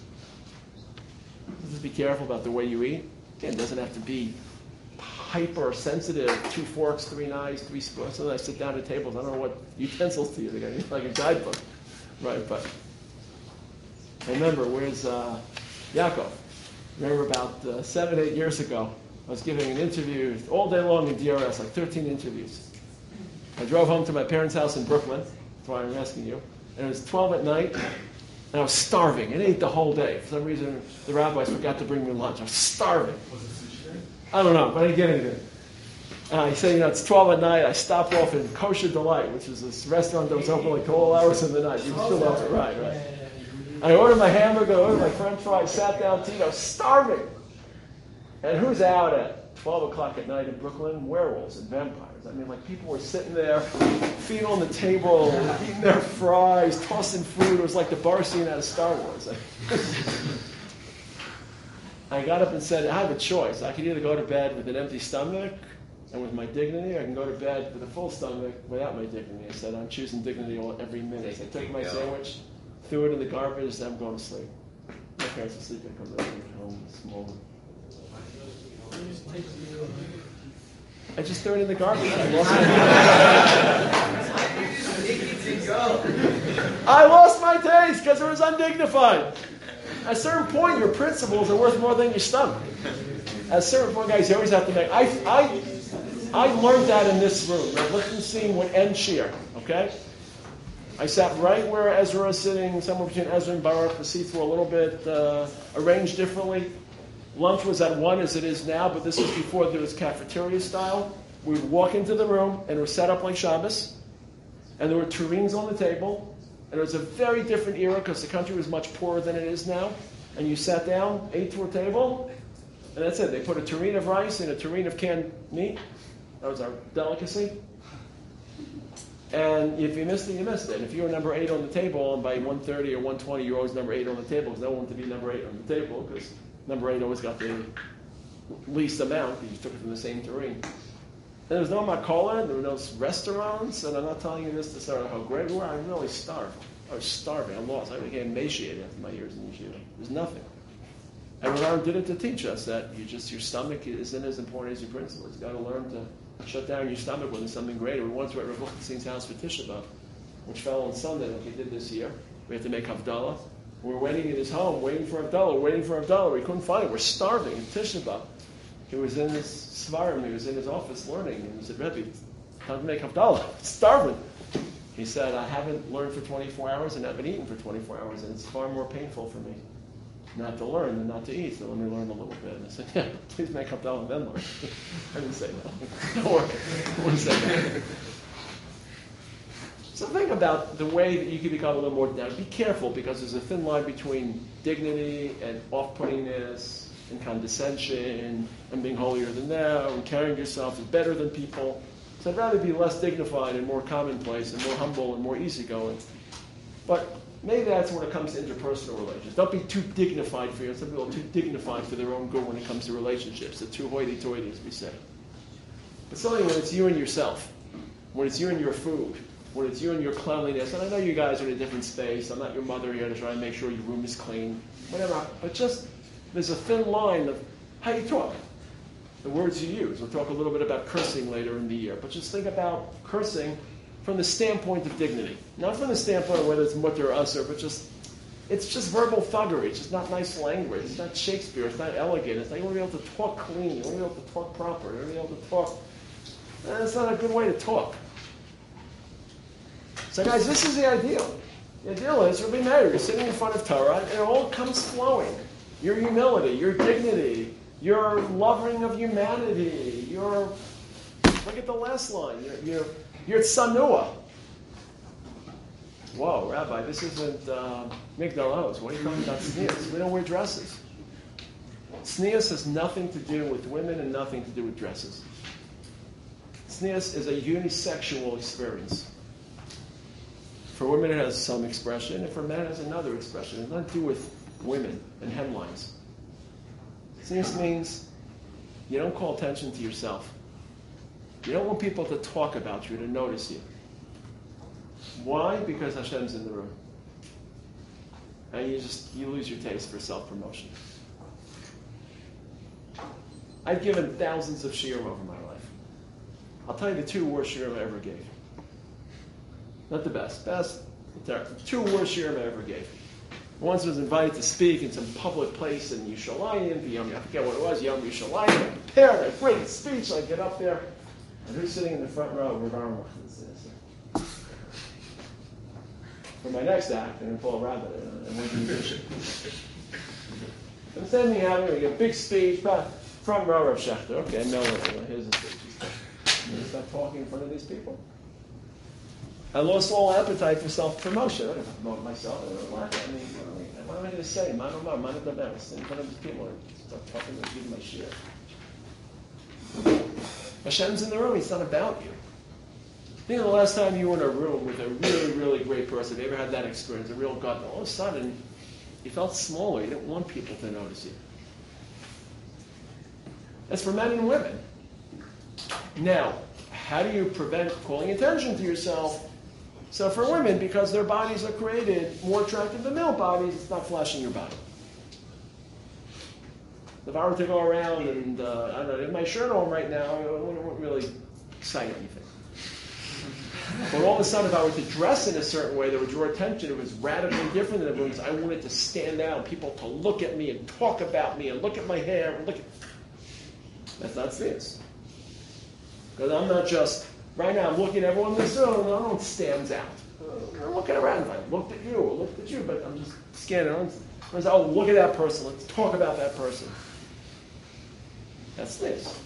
Just be careful about the way you eat. Again, it doesn't have to be hypersensitive, 2 forks, 3 knives, 3 spoons. Sometimes I sit down at tables, I don't know what utensils to use. I need like a guidebook. Right, but I remember, where's Yaakov? Remember about 7, 8 years ago, I was giving an interview all day long in DRS, like 13 interviews. I drove home to my parents' house in Brooklyn. That's why I'm asking you. And it was 12 at night, and I was starving. I ate the whole day. For some reason, the rabbis forgot to bring me lunch. I was starving. Was it sushi day? I don't know, but I didn't get anything. And I said, it's 12 at night. I stopped off in Kosher Delight, which is this restaurant that was open like all hours of the night. You still love it, right? I ordered my hamburger, ordered my french fries, sat down to eat. I was starving. And who's out at 12 o'clock at night in Brooklyn? Werewolves and vampires. I mean, like, people were sitting there, feet on the table, eating their fries, tossing food. It was like the bar scene out of Star Wars. I got up and said, I have a choice. I could either go to bed with an empty stomach and with my dignity, or I can go to bed with a full stomach without my dignity. I said, I'm choosing dignity every minute. I took my sandwich, threw it in the garbage, and I'm going to sleep. My parents are sleeping. I come home this morning. I just threw it in the garbage. I lost my taste because it was undignified. At a certain point, your principles are worth more than your stomach. At a certain point, guys, you always have to make... I learned that in this room. Now, Lichtenstein would end shir, okay? I sat right where Ezra is sitting, somewhere between Ezra and Baruch. The seats were a little bit arranged differently. Lunch was at 1 as it is now, but this was before there was cafeteria style. We would walk into the room, and it was set up like Shabbos, and there were tureens on the table, and it was a very different era because the country was much poorer than it is now. And you sat down, ate to a table, and that's it. They put a tureen of rice and a tureen of canned meat. That was our delicacy. And if you missed it, you missed it. And if you were number 8 on the table, and by 1:30 or 1:20, you're always number 8 on the table, because no one wanted to be number 8 on the table, because number 8 always got the least amount, because you took it from the same tureen. There was no makola, there were no restaurants, and I'm not telling you this to start how great we were. I really starved. I was starving. I lost. I became emaciated after my years in yeshiva. There's nothing. And Ron did it to teach us that your stomach isn't as important as your principles. You've got to learn to shut down your stomach when there's something greater. We once were at Rav Lichtenstein's house for Tisha B'Av, which fell on Sunday like we did this year. We had to make Havdalah. We were waiting in his home, waiting for Havdalah. We couldn't find it. We're starving in Tisha B'Av. He was in his svarim, he was in his office learning, and he said, Rebbe, time to make Havdalah. Starving. He said, I haven't learned for 24 hours and haven't eaten for 24 hours, and it's far more painful for me not to learn than not to eat, so let me learn a little bit. And I said, yeah, please make Havdalah and then learn. I didn't say that. Don't worry. I wouldn't say that. So think about the way that you can become a little more down. Be careful, because there's a thin line between dignity and off-puttingness and condescension and being holier than thou and carrying yourself as better than people. So I'd rather be less dignified and more commonplace and more humble and more easygoing. But maybe that's when it comes to interpersonal relations. Don't be too dignified for yourself. Some people are too dignified for their own good when it comes to relationships. They're too hoity-toity, as we say. But certainly when it's you and yourself, when it's you and your food, when it's you and your cleanliness, and I know you guys are in a different space. I'm not your mother here to try and make sure your room is clean, whatever. But just, there's a thin line of how you talk, the words you use. We'll talk a little bit about cursing later in the year. But just think about cursing from the standpoint of dignity. Not from the standpoint of whether it's mutter or usher, but it's just verbal thuggery. It's just not nice language. It's not Shakespeare. It's not elegant. It's not, you want to be able to talk clean. You want to be able to talk proper. You want to be able to talk. That's not a good way to talk. So guys, this is the ideal. The ideal is you'll be married. You're sitting in front of Torah, and it all comes flowing. Your humility, your dignity, your loving of humanity, your, look at the last line, your tsanua. Whoa, Rabbi, this isn't Migdal Oz. What are you talking about tznius? We don't wear dresses. Tznius has nothing to do with women and nothing to do with dresses. Tznius is a unisexual experience. For women, it has some expression, and for men, it has another expression. It has nothing to do with women and hemlines. Tznius means you don't call attention to yourself. You don't want people to talk about you, to notice you. Why? Because Hashem's in the room. And you lose your taste for self-promotion. I've given thousands of shiurim over my life. I'll tell you the two worst shiurim I ever gave. Not the best. The two worst shiurim I ever gave. Once I was invited to speak in some public place in Yerushalayim, I forget what it was, Yom Yerushalayim. I prepared a great speech. I get up there, and who's sitting in the front row? Rav Aruch. For my next act, and Paul Rabbit, and one musician. I'm standing out there, we get a big speech, front row Rav Shechter. Okay, no, here's the speech. I start talking in front of these people. I lost all appetite for self-promotion. I don't promote myself. What am I going to say? Man of man of the best. In front of these people, I start talking and giving my shit. Hashem's in the room. It's not about you. Think of the last time you were in a room with a really, really great person. Have you ever had that experience? A real gut. And all of a sudden, you felt smaller. You didn't want people to notice you. That's for men and women. Now, how do you prevent calling attention to yourself? So for women, because their bodies are created more attractive than male bodies, it's not flashing your body. If I were to go around and, I don't know, in my shirt on right now, it wouldn't really excite anything. But all of a sudden, if I were to dress in a certain way that would draw attention, it was radically different than everyone's. I wanted to stand out, people to look at me and talk about me and look at my hair and look at... That's not serious. Because I'm not just, right now I'm looking at everyone in this room and no one stands out. I'm looking around, if I looked at you or looked at you, but I'm just scanning on. Oh, look at that person, let's talk about that person. That's this.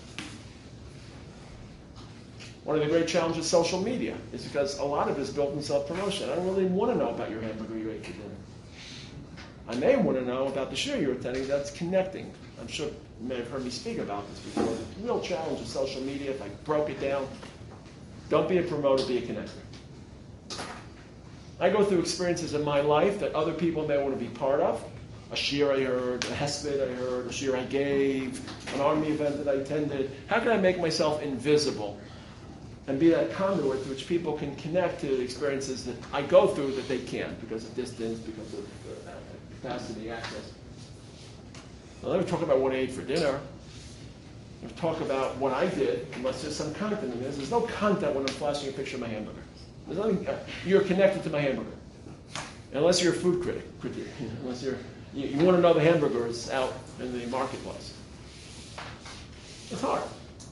One of the great challenges of social media is because a lot of it is built in self-promotion. I don't really want to know about your hamburger you ate for dinner. I may want to know about the shiur you're attending that's connecting. I'm sure you may have heard me speak about this before. The real challenge of social media, if I broke it down, don't be a promoter, be a connector. I go through experiences in my life that other people may want to be part of. A shiur I heard, a hesped I heard, a shiur I gave, an army event that I attended. How can I make myself invisible and be that conduit through which people can connect to the experiences that I go through that they can't because of distance, because of capacity, access. I'll never talk about what I ate for dinner. I'll talk about what I did, unless there's some content in this. There's no content when I'm flashing a picture of my hamburger. There's nothing, you're connected to my hamburger. Unless you're a food critic. Unless you want to know the hamburgers out in the marketplace. It's hard.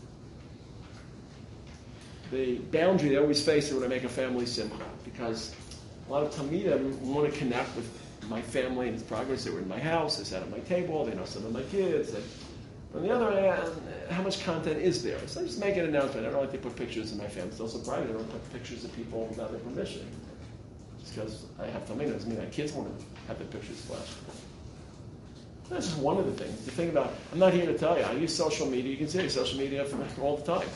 The boundary they always face is when I make a family simcha, because a lot of Talmidim want to connect with my family and its progress. They were in my house, they sat at my table, they know some of my kids. On the other hand, how much content is there? So I just make an announcement. I don't like to put pictures of my family. It's also private. I don't put pictures of people without their permission. Just because I have Talmidim doesn't mean my kids want to have their pictures flashed. That's just one of the things. The thing about, I'm not here to tell you, I use social media. You can see social media all the time.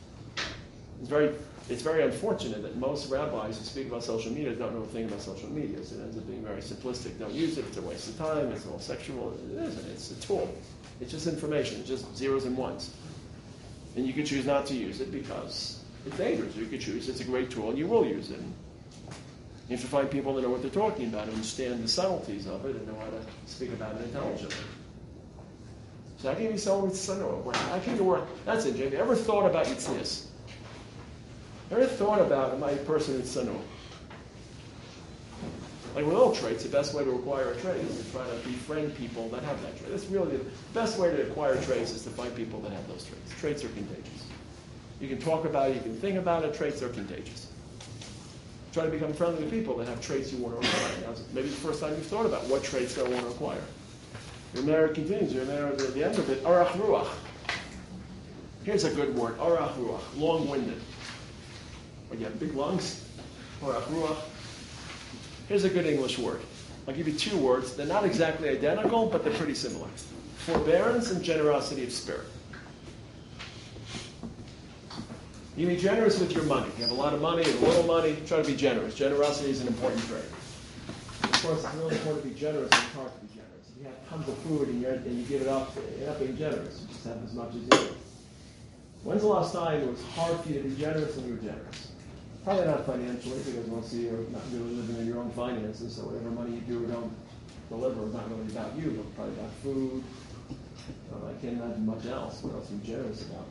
It's very unfortunate that most rabbis who speak about social media don't know a thing about social media. So it ends up being very simplistic. Don't use it. It's a waste of time. It's all sexual. It isn't. It's a tool. It's just information. It's just zeros and ones. And you can choose not to use it because it's dangerous. You can choose it's a great tool and you will use it. And you have to find people that know what they're talking about, understand the subtleties of it, and know how to speak about it intelligently. So how can you be so how can you work? That's it, Jamie. Ever thought about Yitznius? Ever thought about, am I a person in Sanu? Like with all traits, the best way to acquire a trait is to try to befriend people that have that trait. That's really the best way to acquire traits is to find people that have those traits. Traits are contagious. You can talk about it, you can think about it, traits are contagious. Try to become friendly with people that have traits you want to acquire. Now, maybe it's the first time you've thought about what traits do I want to acquire. Your marriage continues, your marriage at the end of it, arach ruach. Here's a good word, arach ruach, long-winded. When you have big lungs, arach ruach. Here's a good English word. I'll give you two words. They're not exactly identical, but they're pretty similar. Forbearance and generosity of spirit. You can be generous with your money. You have a lot of money and a little money, try to be generous. Generosity is an important trait. Of course, it's really important to be generous. It's hard to be generous. If you have tons of food and you give it up, you're not being generous. You just have as much as you need. When's the last time it was hard for you to be generous and you were generous? Probably not financially, because most of you are not really living in your own finances, so whatever money you do or don't deliver is not really about you, but probably about food. I can't imagine much else. What else are you generous about?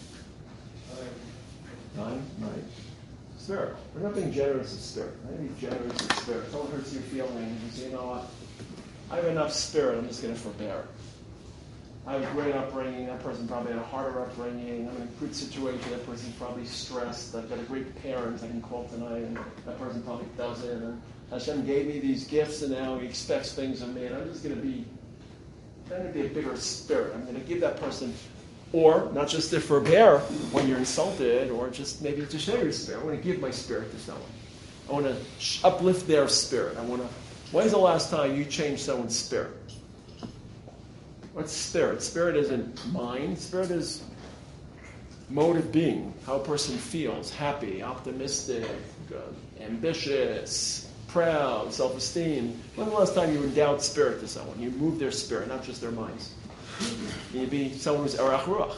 Time? Right. Spirit. We're not being generous of spirit. We're not being generous of spirit. Someone hurts your feelings. You say, you know what? I have enough spirit. I'm just going to forbear. I have a great upbringing. That person probably had a harder upbringing. I'm in a good situation. That person's probably stressed. I've got a great parent I can call tonight, and that person probably doesn't. And Hashem gave me these gifts, and now He expects things of me. And I'm going to be a bigger spirit. I'm going to give that person, or not just to forbear when you're insulted, or just maybe to share your spirit. I want to give my spirit to someone. I want to uplift their spirit. When's the last time you changed someone's spirit? What's spirit? Spirit isn't mind. Spirit is mode of being, how a person feels, happy, optimistic, ambitious, proud, self-esteem. When's the last time you endowed spirit to someone? You moved their spirit, not just their minds. You be someone who's erach ruach.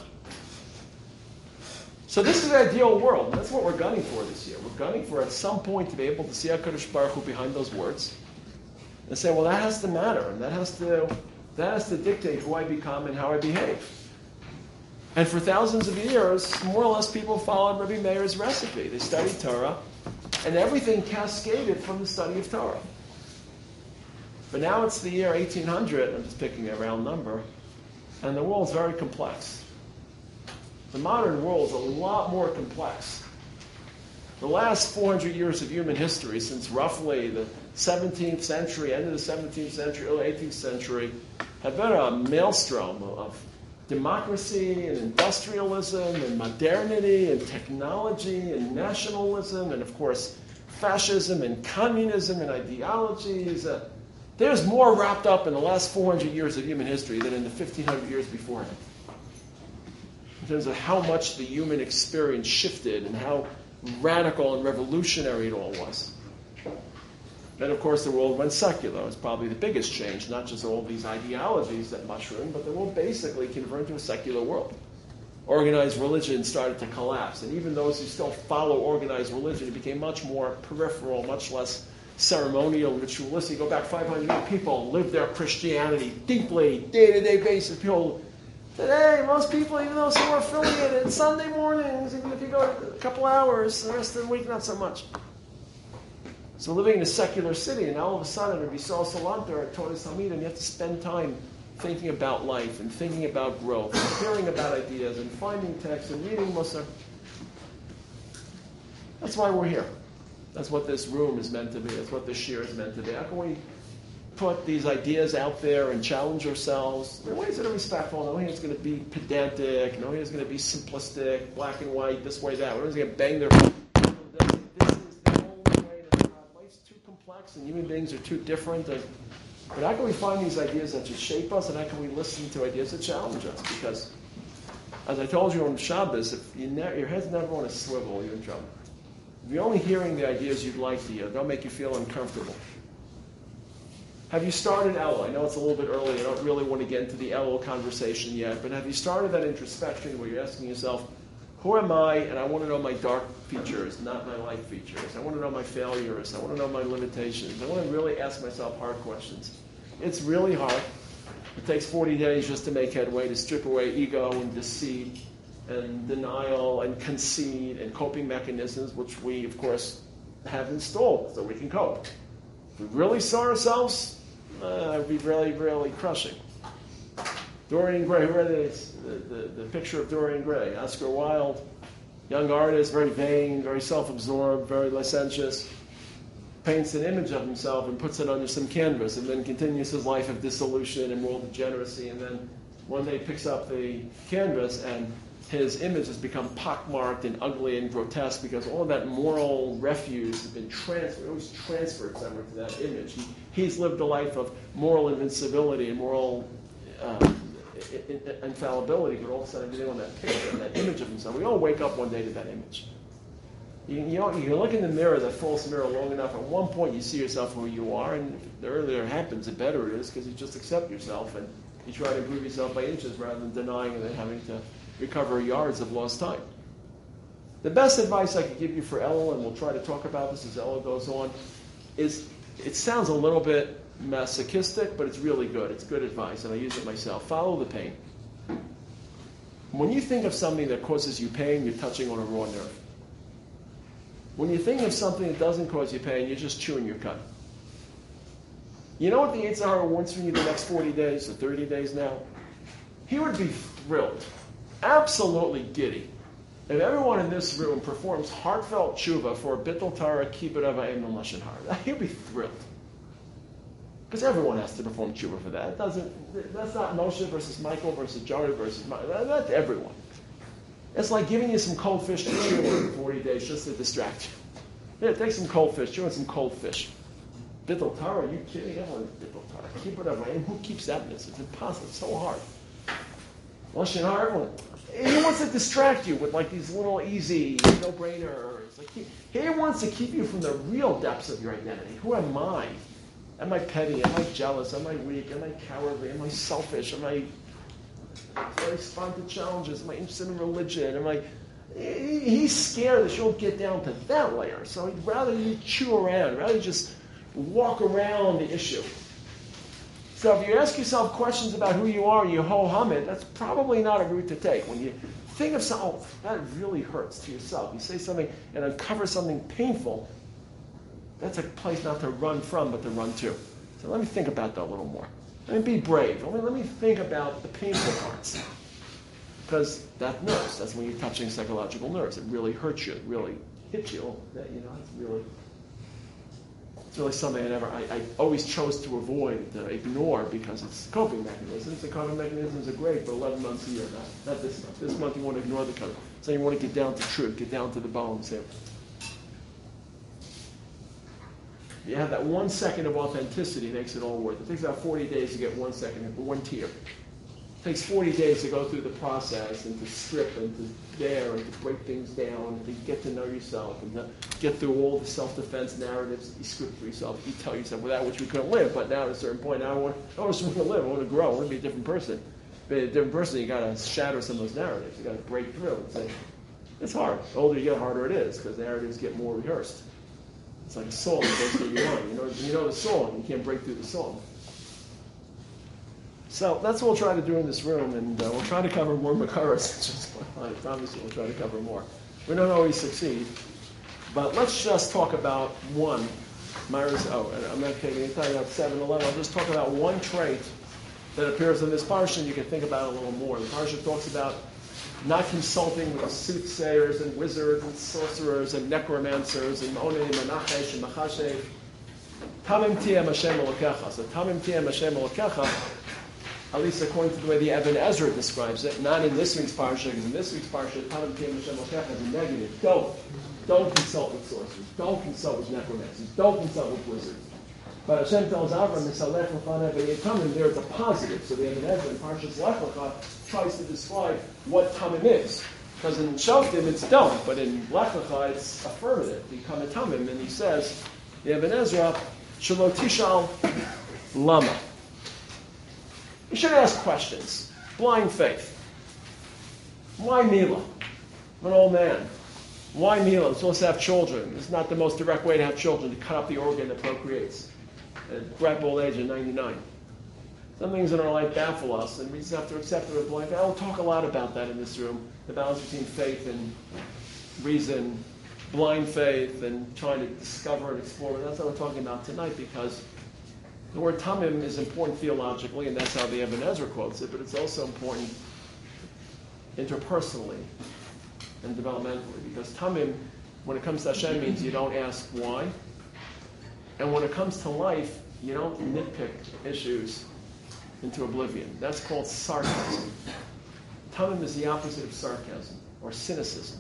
So this is the ideal world. That's what we're gunning for this year. We're gunning for at some point to be able to see HaKadosh Baruch Hu behind those words and say, well, that has to matter, and that has to dictate who I become and how I behave. And for thousands of years, more or less people followed Rabbi Meir's recipe. They studied Torah, and everything cascaded from the study of Torah. But now it's the year 1800, I'm just picking a round number, and the world's very complex. The modern world is a lot more complex. The last 400 years of human history, since roughly the 17th century, end of the 17th century, early 18th century, have been a maelstrom of democracy and industrialism and modernity and technology and nationalism and, of course, fascism and communism and ideologies. There's more wrapped up in the last 400 years of human history than in the 1,500 years beforehand. In terms of how much the human experience shifted and how radical and revolutionary it all was. Then, of course, the world went secular. It was probably the biggest change, not just all these ideologies that mushroomed, but the world basically converted to a secular world. Organized religion started to collapse, and even those who still follow organized religion, it became much more peripheral, much less ceremonial, ritualistic. Go back 500 years, people lived their Christianity deeply, day-to-day basis. People today, most people, even though some are affiliated, Sunday mornings, even if you go a couple hours, the rest of the week, not so much. So living in a secular city, and all of a sudden, Rabbi Saul Salanter taught his Talmidim, and you have to spend time thinking about life, and thinking about growth, and hearing about ideas, and finding texts, and reading Musar. That's why we're here. That's what this room is meant to be. That's what this shir is meant to be. How can we put these ideas out there and challenge ourselves in ways that are respectful? No way it's going to be pedantic. No way it's going to be simplistic, black and white, this way, that. We're going to bang their... This is the only way to God. Life's too complex and human beings are too different. But how can we find these ideas that should shape us, and how can we listen to ideas that challenge us? Because, as I told you on Shabbos, if your head's never on a swivel, you're in trouble. If you're only hearing the ideas you'd like to hear, they'll make you feel uncomfortable. Have you started Elul? I know it's a little bit early. I don't really want to get into the Elul conversation yet, but have you started that introspection where you're asking yourself, who am I? And I want to know my dark features, not my light features. I want to know my failures. I want to know my limitations. I want to really ask myself hard questions. It's really hard. It takes 40 days just to make headway, to strip away ego and deceit and denial and conceit and coping mechanisms, which we, of course, have installed so we can cope. If we really saw ourselves, it would be really, really crushing. Dorian Gray, who read the picture of Dorian Gray? Oscar Wilde, young artist, very vain, very self-absorbed, very licentious, paints an image of himself and puts it under some canvas and then continues his life of dissolution and moral degeneracy, and then one day picks up the canvas and his image has become pockmarked and ugly and grotesque because all of that moral refuse has been transferred. It was transferred somewhere to that image. He's lived a life of moral invincibility and moral infallibility, but all of a sudden everything on that picture, that image of himself. We all wake up one day to that image. You can look in the mirror, that false mirror, long enough. At one point, you see yourself who you are, and the earlier it happens, the better it is, because you just accept yourself and you try to improve yourself by inches rather than denying and then having to recover yards of lost time. The best advice I could give you for Elul, and we'll try to talk about this as Elul goes on, is it sounds a little bit masochistic, but it's really good. It's good advice, and I use it myself. Follow the pain. When you think of something that causes you pain, you're touching on a raw nerve. When you think of something that doesn't cause you pain, you're just chewing your cud. You know what the Yetzer Hara wants from you the next 40 days or 30 days now? He would be thrilled, absolutely giddy, if everyone in this room performs heartfelt tshuva for Bittul Torah, Kibbud Av Va'em and Lashon Hara. He'd be thrilled. Because everyone has to perform tshuva for that. That's not Moshe versus Michael versus Jonah versus Michael. That's everyone. It's like giving you some cold fish to chew on for 40 days just to distract you. Here, take some cold fish. Chew on some cold fish. Bittul Torah, are you kidding? I want Bittul Torah. Kibbud Av Va'em. Who keeps that in this? It's impossible. It's so hard. Lashon Hara, everyone. He wants to distract you with like these little easy no-brainers. Like he wants to keep you from the real depths of your identity. Who am I? Am I petty? Am I jealous? Am I weak? Am I cowardly? Am I selfish? Am I respond to challenges? Am I interested in religion? He's scared that you'll get down to that layer. So he'd rather you chew around, rather just walk around the issue. So if you ask yourself questions about who you are, you ho-hum it, that's probably not a route to take. When you think of something, oh, that really hurts to yourself. You say something and uncover something painful, that's a place not to run from, but to run to. So let me think about that a little more. Let me be brave. Let me think about the painful parts. Because that nerves, that's when you're touching psychological nerves. It really hurts you. It really hits you. It's really something I always chose to avoid, to ignore, because it's coping mechanisms. The coping mechanisms are great for 11 months a year. Not this month. This month you want to ignore the coping. So you want to get down to truth, get down to the bones here. You have that 1 second of authenticity, makes it all worth it. It takes about 40 days to get 1 second, 1 tear. It takes 40 days to go through the process and to strip and to dare and to break things down and to get to know yourself and to get through all the self-defense narratives that you script for yourself. You tell yourself, without which we couldn't live, but now at a certain point, I just want to live, I want to grow, I want to be a different person. But a different person, you got to shatter some of those narratives. You got to break through and say, it's hard. The older you get, the harder it is, because the narratives get more rehearsed. It's like a song that goes through your mind. You know the song, you can't break through the song. So that's what we'll try to do in this room, and we'll try to cover more Makaras. I promise you, we'll try to cover more. We don't always succeed, but let's just talk about one. I'm not taking any time about 7-11. I'll just talk about one trait that appears in this parsha, and you can think about it a little more. The parsha talks about not consulting with soothsayers and wizards and sorcerers and necromancers and onim and nachesh and machashev. Tamim tiyem Hashem Elokecha. So tamim tiyem Hashem Elokecha, at least according to the way the Ibn Ezra describes it, not in this week's parsha, because in this week's parsha, tamim tiyem Hashem Elokecha is a negative. Don't consult with sorcerers. Don't consult with necromancers. Don't consult with wizards. But Hashem tells Avram, Misalech L'fanev V'yetamim, there it's a positive. So the Ibn Ezra in Parshas Lech Lecha tries to describe what tamim is. Because in Shoftim it's don't, but in Lech Lecha it's affirmative. Become a tamim, and he says, the Ibn Ezra, Shelo Tishal Lama. You should ask questions. Blind faith. Why Mila? I'm an old man. Why Mila? I'm supposed to have children. It's not the most direct way to have children, to cut up the organ that procreates at ripe old age of 99. Some things in our life baffle us, and we just have to accept it with blind faith. I'll talk a lot about that in this room, the balance between faith and reason, blind faith, and trying to discover and explore. But that's what we're talking about tonight, because the word tamim is important theologically, and that's how the Ibn Ezra quotes it, but it's also important interpersonally and developmentally, because tamim, when it comes to Hashem, means you don't ask why, and when it comes to life, you don't nitpick issues into oblivion. That's called sarcasm. Tamim is the opposite of sarcasm or cynicism.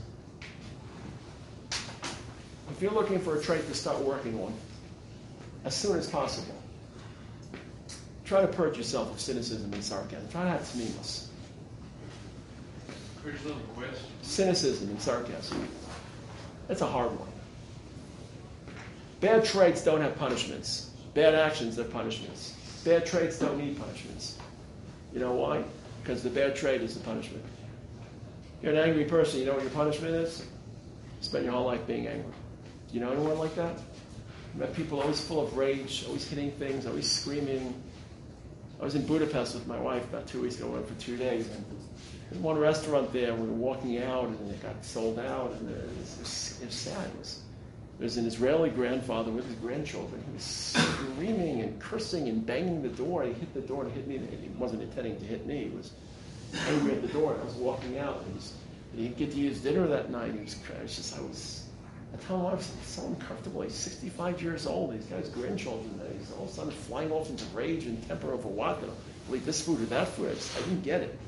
If you're looking for a trait to start working on as soon as possible, Try to purge yourself of cynicism and sarcasm. Try to have tamimus. Here's a little question. Cynicism and sarcasm. That's a hard one. Bad traits don't have punishments. Bad actions have punishments. Bad traits don't need punishments. You know why? Because the bad trait is the punishment. You're an angry person. You know what your punishment is? Spend your whole life being angry. Do you know anyone like that? I met people always full of rage, always hitting things, always screaming. I was in Budapest with my wife about 2 weeks ago. We went for 2 days. And there's one restaurant there. We were walking out, and it got sold out. And it was sad. There was an Israeli grandfather with his grandchildren. He was screaming and cursing and banging the door. He hit the door and hit me. He wasn't intending to hit me. He was angry at the door. And I was walking out. And he didn't get to use dinner that night. I tell him I was so uncomfortable. He's 65 years old. He's got his grandchildren. He's all of a sudden flying off into rage and temper over what? I'll eat this food or that food. I didn't get it.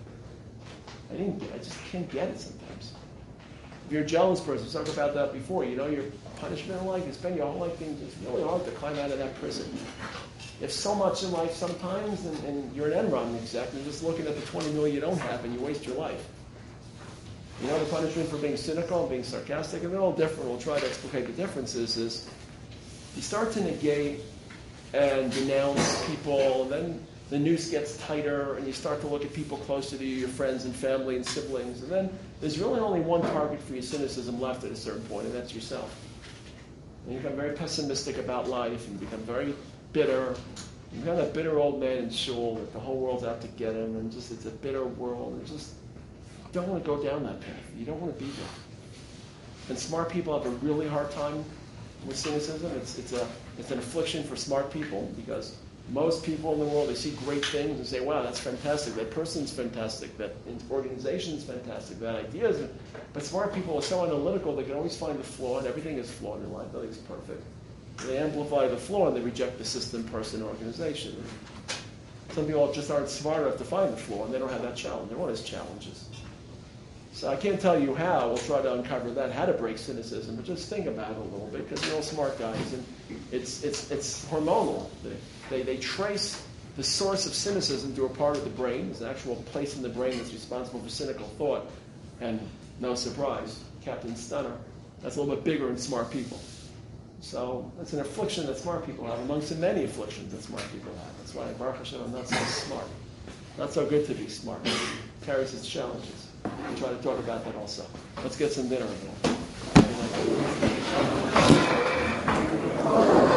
I just can't get it sometimes. If you're a jealous person, we talked about that before. You know your punishment in life, you spend your whole life being just really hard to climb out of that prison. If so much in life sometimes, and you're an Enron exec, and you're just looking at the 20 million you don't have, and you waste your life. You know the punishment for being cynical and being sarcastic, and they're all different. We'll try to explicate the differences. Is you start to negate and denounce people, and then the noose gets tighter, and you start to look at people closer to you, your friends and family and siblings, and then there's really only one target for your cynicism left at a certain point, and that's yourself. And you become very pessimistic about life, and you become very bitter. You become that bitter old man in shul that the whole world's out to get him, and just it's a bitter world, and just you don't want to go down that path. You don't want to be there. And smart people have a really hard time with cynicism. It's an affliction for smart people because most people in the world, they see great things and say, wow, that's fantastic. That person's fantastic. That organization's fantastic. That idea is. But smart people are so analytical, they can always find the flaw, and everything is flawed in life. Nothing's perfect. They amplify the flaw, and they reject the system, person, organization. Some people just aren't smart enough to find the flaw, and they don't have that challenge. They want his challenges. So I can't tell you how. We'll try to uncover that, how to break cynicism, but just think about it a little bit, because you're all smart guys, and it's hormonal. They trace the source of cynicism to a part of the brain. There's an actual place in the brain that's responsible for cynical thought, and no surprise, Captain Stunner, that's a little bit bigger in smart people. So that's an affliction that smart people have, amongst the many afflictions that smart people have. That's why, Baruch Hashem, I'm not so smart. Not so good to be smart. It carries its challenges. We'll try to talk about that also. Let's get some dinner.